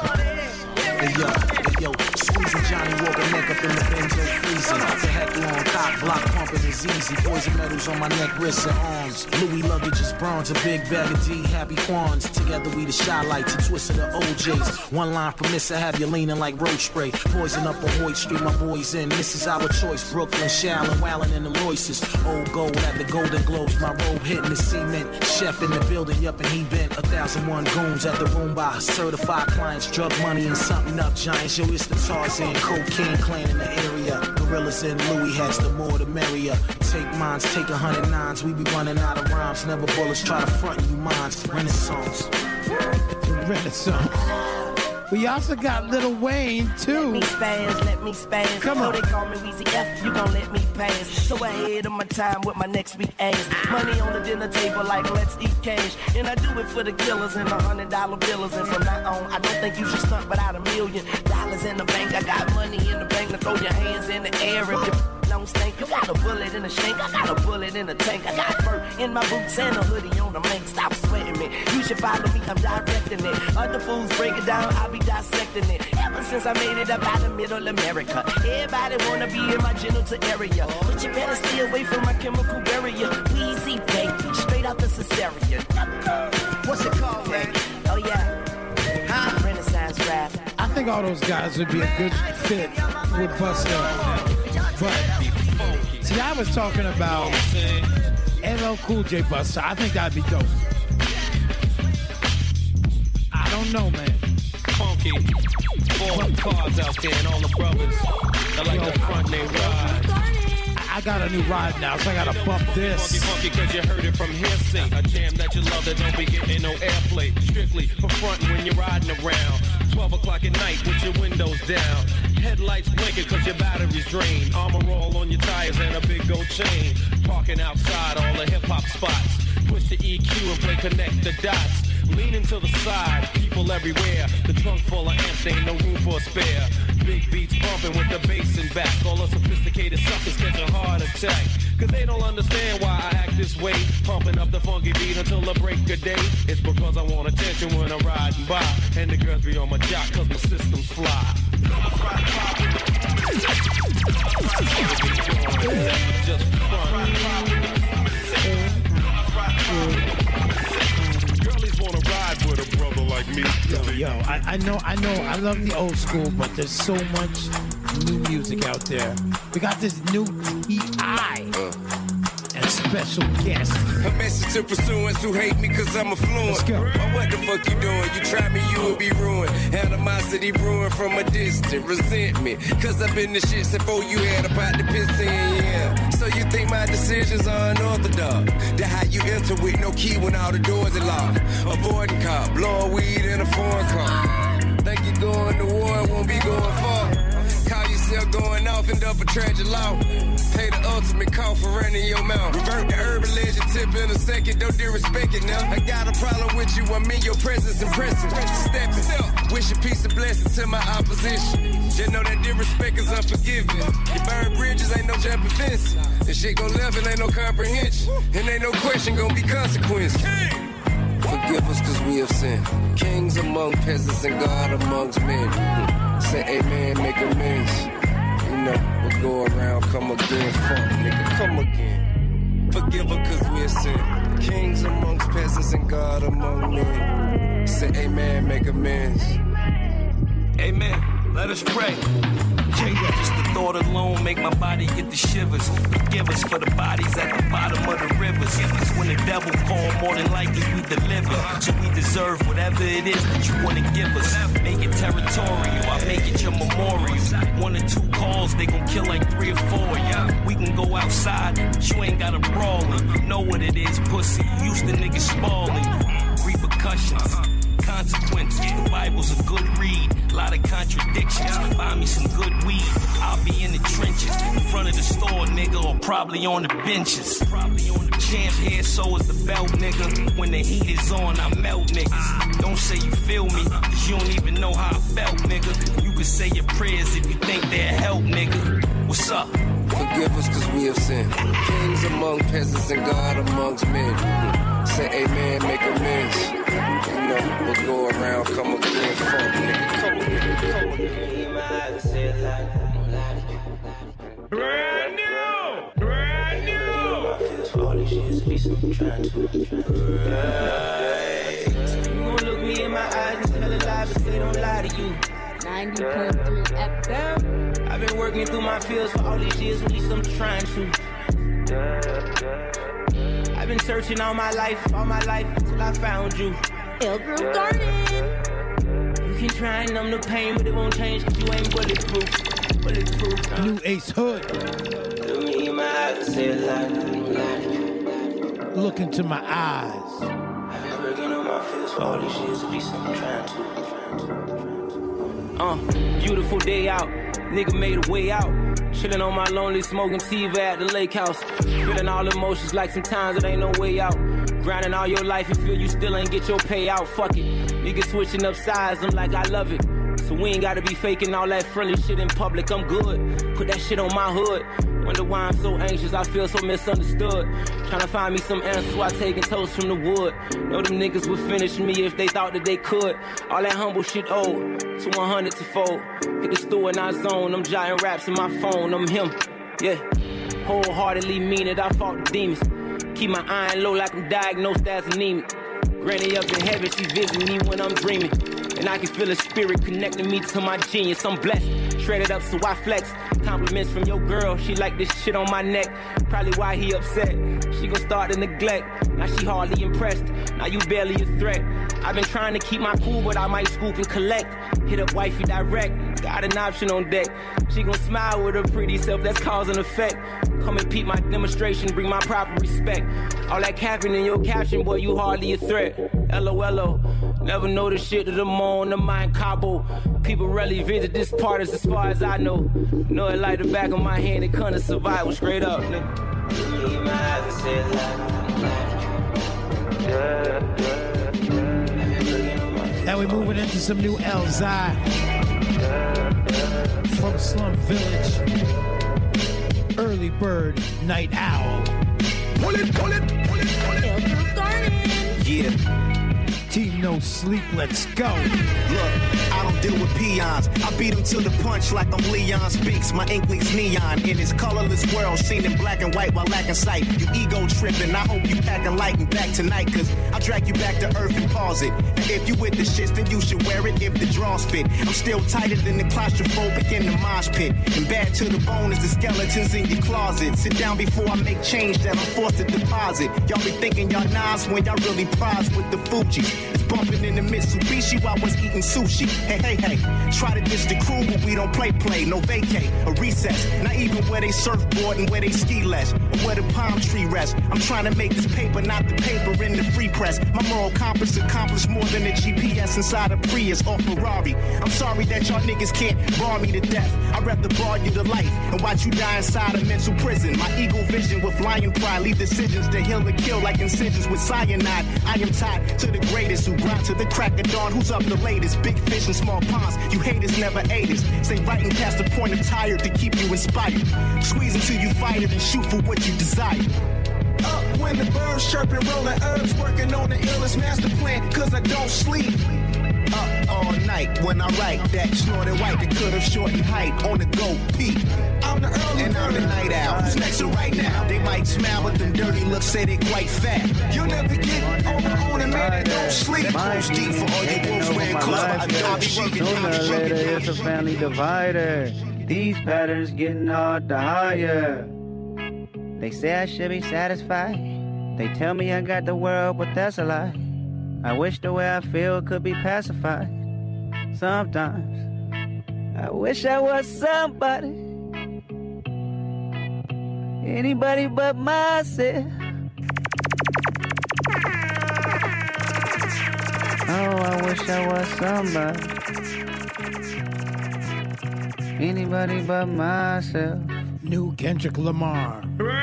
Hey yo, squeezing Johnny Walker neck up in the benzo freezing. The heck long cock block pumping is easy. Poison medals on my neck, wrists, and arms. Louis luggage is bronze, a big bag of D, happy Quans. Together we the shy lights, a twist of the OJs. One line from Miss, I have you leaning like road spray. Poison up on Hoyt Street, my boys in. This is our choice. Brooklyn, Shallon, Wallin, and the Royces. Old gold at the Golden Globes, my robe hitting the cement. Chef in the building, yup, and he bent 1,001 goons at the room by certified clients. Drug money and something up giants, yo, it's the Tarzan, cocaine clan in the area. Gorillas and Louis hats, the more the merrier. Take mines, take 109s, we be running out of rhymes. Never bullets try to front you minds. Renaissance. Renaissance. We also got Lil Wayne, too. Let me spaz. Come on. So they call me Weezy F, you gon' let me pass. So ahead of my time with my next week ass. Money on the dinner table like let's eat cash. And I do it for the killers and the $100 billers. And from now on, I don't think you should stunt without $1 million in the bank. I got money in the bank to throw your hands in the air if you don't stink. You got a bullet in the shank, I got a bullet in the tank. I got fur in my boots and a hoodie on the mink. Stop sweating me, you should follow me, I'm directing it. Other fools break it down, I'll be dissecting it. Ever since I made it up out of middle America, everybody wanna be in my genital area. But you better stay away from my chemical barrier. Weezy baby, straight out the cesarean. What's it called, man? Oh yeah, Renaissance rap. I think all those guys would be a good fit with Busta. But see, I was talking about LL Cool J Busta. I think that'd be dope. I don't know, man. Funky. 4 cars out there and all the brothers. I like the front they ride. I got a new ride now, so I gotta bump this. Funky, cause you heard it from hearsay. A jam that you love that don't be getting no airplay. Strictly for frontin' when you're riding around. 12 o'clock at night with your windows down. Headlights blinking cause your battery's drained. Armor roll on your tires and a big gold chain. Parking outside all the hip-hop spots. Push the EQ and play connect the dots. Leaning to the side, people people everywhere. The trunk full of amps, ain't no room for a spare. Big beats bumping with the bass in back. All the sophisticated suckers catch a heart attack. Cause they don't understand why I act this way. Pumping up the funky beat until the break of day. It's because I want attention when I'm riding by. And the girls be on my jock cause my system's fly. Just fun. Girlies wanna ride with a brother like me. Yo, I know, I love the old school, but there's so much new music out there. We got this new T.I. and special guest. A message to pursuants who hate me cause I'm affluent. Let's go. Well, what the fuck you doing? You try me, you will be ruined. Animosity brewing from a distance. Resentment, cause I've been the shit before you had a pot to piss in, yeah. So you think my decisions are unorthodox? That how you enter with no key when all the doors are locked. Avoiding cop, blowing weed in a foreign car. Think you going to war, won't be going far. Call yourself going off, end up a tragic law. Pay the ultimate cost for running your mouth. Revert the urban legend tip in a second, don't disrespect it now. I got a problem with you, I'm in your presence impressive. Stepping, wish a peace and blessings to my opposition. Just know that disrespect is unforgiving. You burn bridges, ain't no jumping fence. And shit gon' left, and ain't no comprehension. And ain't no question, gon' be consequence. Forgive us cause we have sinned. Kings among peasants and God amongst men. Say amen, make amends. You know, we'll go around, come again. Fuck, nigga, come again. Forgive us cause we have sinned. Kings amongst peasants and God among men. Say amen, make amends. Amen. Let us pray. Just the thought alone make my body get the shivers. Forgive us for the bodies at the bottom of the rivers. When the devil call, more than likely we deliver. So we deserve whatever it is that you want to give us. Make it territorial, I make it your memorial. 1 or 2 calls, they gon' kill like 3 or 4. Yeah, we can go outside, but you ain't gotta brawl it. You know what it is, pussy. Used to niggas spalling. Repercussions. Consequences. The Bible's a good read, a lot of contradictions. Buy me some good weed, I'll be in the trenches, in front of the store, nigga, or probably on the benches. Champ here, so is the belt, nigga. When the heat is on, I melt niggas. Don't say you feel me, cause you don't even know how I felt, nigga. You can say your prayers if you think they'll help, nigga. What's up? Forgive us cause we have sinned. Kings among peasants and God amongst men. Say amen, make amends. You know, we'll go around, come again. Fuck, nigga, come again. Brand new! Brand new! All these years, at least I'm trying to. You gon' look me in my eyes and tell a lie, but say don't lie to you. 90.3 FM. I've been working through my fields for all these years, at least I'm trying to. I've been searching all my life until I found you. Hillgrove Garden. You can try and numb the pain, but it won't change cause you ain't bulletproof. Bulletproof. New Ace Hood. Look me in my eyes and say a lie. Look into my eyes. I've been working on my fields for all these years, at least I'm trying to. Beautiful day out. Nigga made a way out. Chillin' on my lonely, smoking TV at the lake house. Feeling all emotions like sometimes it ain't no way out. Grinding all your life and feel you still ain't get your payout. Fuck it. Niggas switching up sides, I'm like I love it. So we ain't gotta be faking all that friendly shit in public. I'm good. Put that shit on my hood. Wonder why I'm so anxious, I feel so misunderstood. Tryna find me some answers while taking toast from the wood. Know them niggas would finish me if they thought that they could. All that humble shit old, to 100 to fold. Hit the store in our zone, them giant raps in my phone, I'm him. Yeah, wholeheartedly mean it, I fought the demons. Keep my iron low like I'm diagnosed as anemic. Granny up in heaven, she visiting me when I'm dreaming. And I can feel a spirit connecting me to my genius. I'm blessed, shredded up so I flex. Compliments from your girl, she like this shit on my neck. Probably why he upset. She gon' start to neglect. Now she hardly impressed. Now you barely a threat. I've been trying to keep my cool, but I might scoop and collect. Hit up wifey direct. Got an option on deck. She gon' smile with her pretty self, that's cause and effect. Come and peep my demonstration, bring my proper respect. All that capping in your caption, boy, you hardly a threat. LOLO, never know the shit that I'm on the mind Cabo. People rarely visit this part as far as I know. Know it like the back of my hand, it kinda survival straight up, nigga. we're moving into some new Elzai from Slum Village. Early Bird, Night Owl. Pull it, pull it, pull it, pull it. Hillgroove Garden. Yeah. Team No Sleep, let's go. Look, I don't deal with peons. I beat them to the punch like I'm Leon Speaks. My ink leaks neon in this colorless world, seen in black and white while lacking sight. You ego tripping, I hope you packing light and back tonight, cause I'll drag you back to earth and pause it. And if you with the shits, then you should wear it if the draws fit. I'm still tighter than the claustrophobic in the mosh pit. And bad to the bone is the skeletons in your closet. Sit down before I make change that I'm forced to deposit. Y'all be thinking y'all Nas when y'all really prize with the Fuji. It's bumping in the Mitsubishi while I was eating sushi. Hey, try to diss the crew, but we don't play, no vacate, a recess. Not even where they surfboard and where they ski less, or where the palm tree rests. I'm trying to make this paper, not the paper in the free press. My moral compass accomplished more than a GPS inside a Prius or Ferrari. I'm sorry that y'all niggas can't bar me to death. I'd rather bar you to life and watch you die inside a mental prison. My eagle vision with lion pride, leave decisions to heal or kill like incisions with cyanide. I am tied to the greatest who grind to the crack of dawn. Who's up the latest? Big fish and small ponds. You haters never ate us. Stay right and past the point of tired to keep you inspired. Squeeze until you fight it and shoot for what you desire. Up when the birds chirping, rolling herbs, working on the illest master plan, cause I don't sleep. Up all night when I write that snorted white that could have shortened height on the go peak. I'm the early and I'm the night owl. Who's next to right now? They might smile, but them dirty looks say they quite fat. You'll never get over on a man that don't sleep. Close deep for all you wolves wearing clothes. I'll be working. Sooner or later, it's a family divider. These patterns getting hard to hire. They say I should be satisfied. They tell me I got the world, but that's a lie. I wish the way I feel could be pacified. Sometimes I wish I was somebody, anybody but myself. Oh, I wish I was somebody, anybody but myself. New Kendrick Lamar.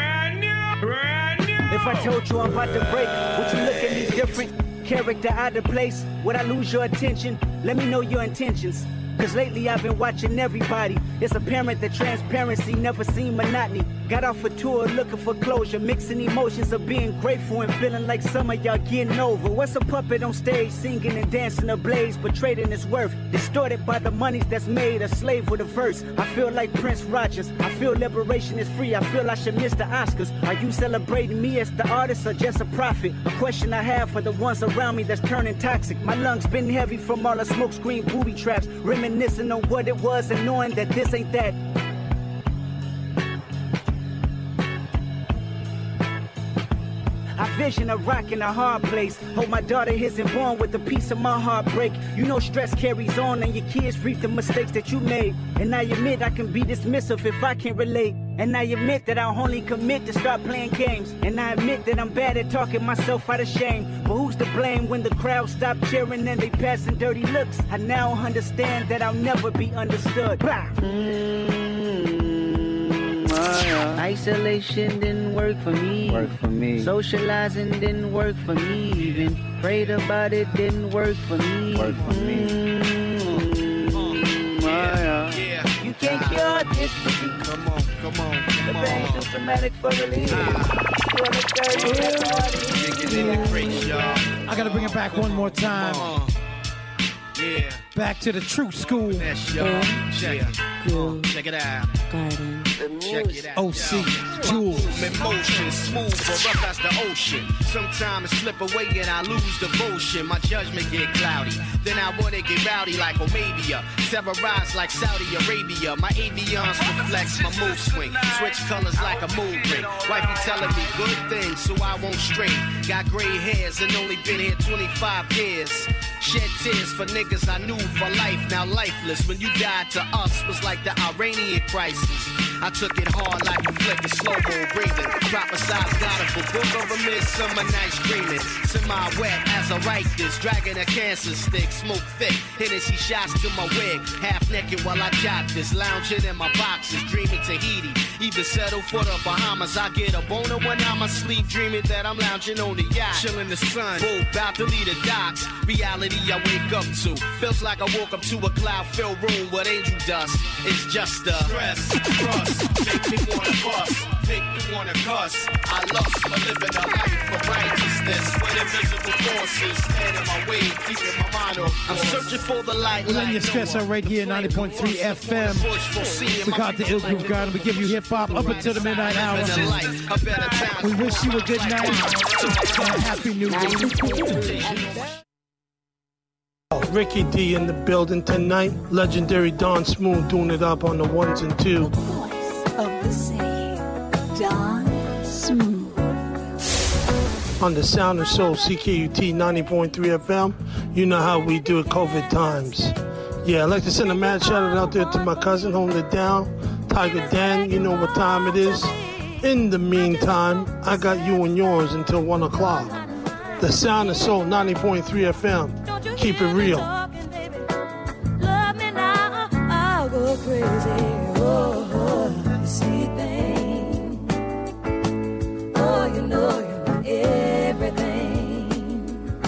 If I told you I'm about to break, would you look at me different? Character out of place, would I lose your attention? Let me know your intentions. Cause lately I've been watching everybody. It's apparent that transparency never seen monotony. Got off a tour looking for closure, mixing emotions of being grateful and feeling like some of y'all getting over. What's a puppet on stage singing and dancing ablaze, but trading his worth, distorted by the monies that's made, a slave with a verse. I feel like Prince Rogers, I feel liberation is free, I feel I should miss the Oscars. Are you celebrating me as the artist or just a prophet? A question I have for the ones around me that's turning toxic. My lungs been heavy from all the smokescreen booby traps, reminiscing on what it was and knowing that this ain't that. I vision a rock in a hard place. Hope my daughter isn't born with a piece of my heartbreak. You know stress carries on and your kids reap the mistakes that you made. And I admit I can be dismissive if I can relate. And I admit that I'll only commit to start playing games. And I admit that I'm bad at talking myself out of shame. But who's to blame when the crowd stop cheering and they passing dirty looks? I now understand that I'll never be understood. Bah! Isolation didn't work for me. Socializing didn't work for me. Even prayed about it didn't work for me. You can't cure this disease. Come on. The pain's too traumatic for relief. I gotta bring it back one more time. Yeah. Back to the true school. Check it out. Garden. Check it out. OC, Jules. In motion, smooth or rough as the ocean. Sometimes I slip away and I lose devotion. My judgment get cloudy. Then I wanna get rowdy like Omabia. Terrorize like Saudi Arabia. My avions reflects my mood swing. Switch colors like a mood ring. Wifey telling me good things so I won't stray. Got gray hairs and only been here 25 years. Shed tears for niggas I knew for life, now lifeless. When you died to us was like the Iranian crisis. I took it hard like a flick of slow-mo breathing. Prophesized God of a book of a midsummer night's dreaming. Semi-wet as I write this, dragging a cancer stick, smoke thick, hitting she shots to my wig. Half naked while I jot this, lounging in my boxes, dreaming Tahiti. Either settle for the Bahamas, I get a boner when I'm asleep, dreaming that I'm lounging on the yacht, chilling the sun, about to leave the docks. Reality I wake up to, feels like I woke up to a cloud-filled room with angel dust. It's just a stress, trust, make me wanna bust, make me wanna cuss. I lust for living a life of righteousness, when invisible forces stand in my way, keeping my mind off. I'm searching for the light. We're letting you stress out right here, 90.3 FM. We got the Ill Groove Garden. We give you hip hop up until the midnight hour. We wish you a good night and a happy new year. Ricky D in the building tonight. Legendary Don Smooth doing it up on the ones and twos. Of the city, Don Smooth. On the Sound of Soul, CKUT 90.3 FM. You know how we do it, COVID times. Yeah, I'd like to send a mad shout out there to my cousin, holding it down, Tiger Dan. You know what time it is. In the meantime, I got you and yours until 1 o'clock. The Sound of Soul 90.3 FM. Keep it real. Love me now, I'll go crazy. Oh, sweet thing. Oh, you know you're my everything.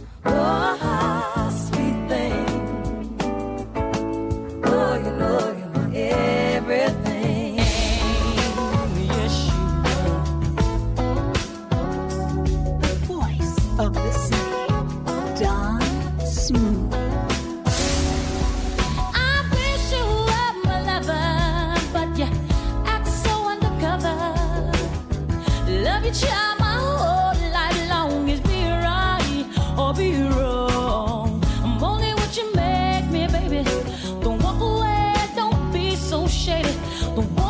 Oh, sweet thing. Oh, you know you're my everything. Yes, you are. Voice of the city, Don Smooth. I wish you were my lover, but you act so undercover. Love you, child, my whole life long is be right or be wrong. I'm only what you make me, baby. Don't walk away, don't be so shady. Don't walk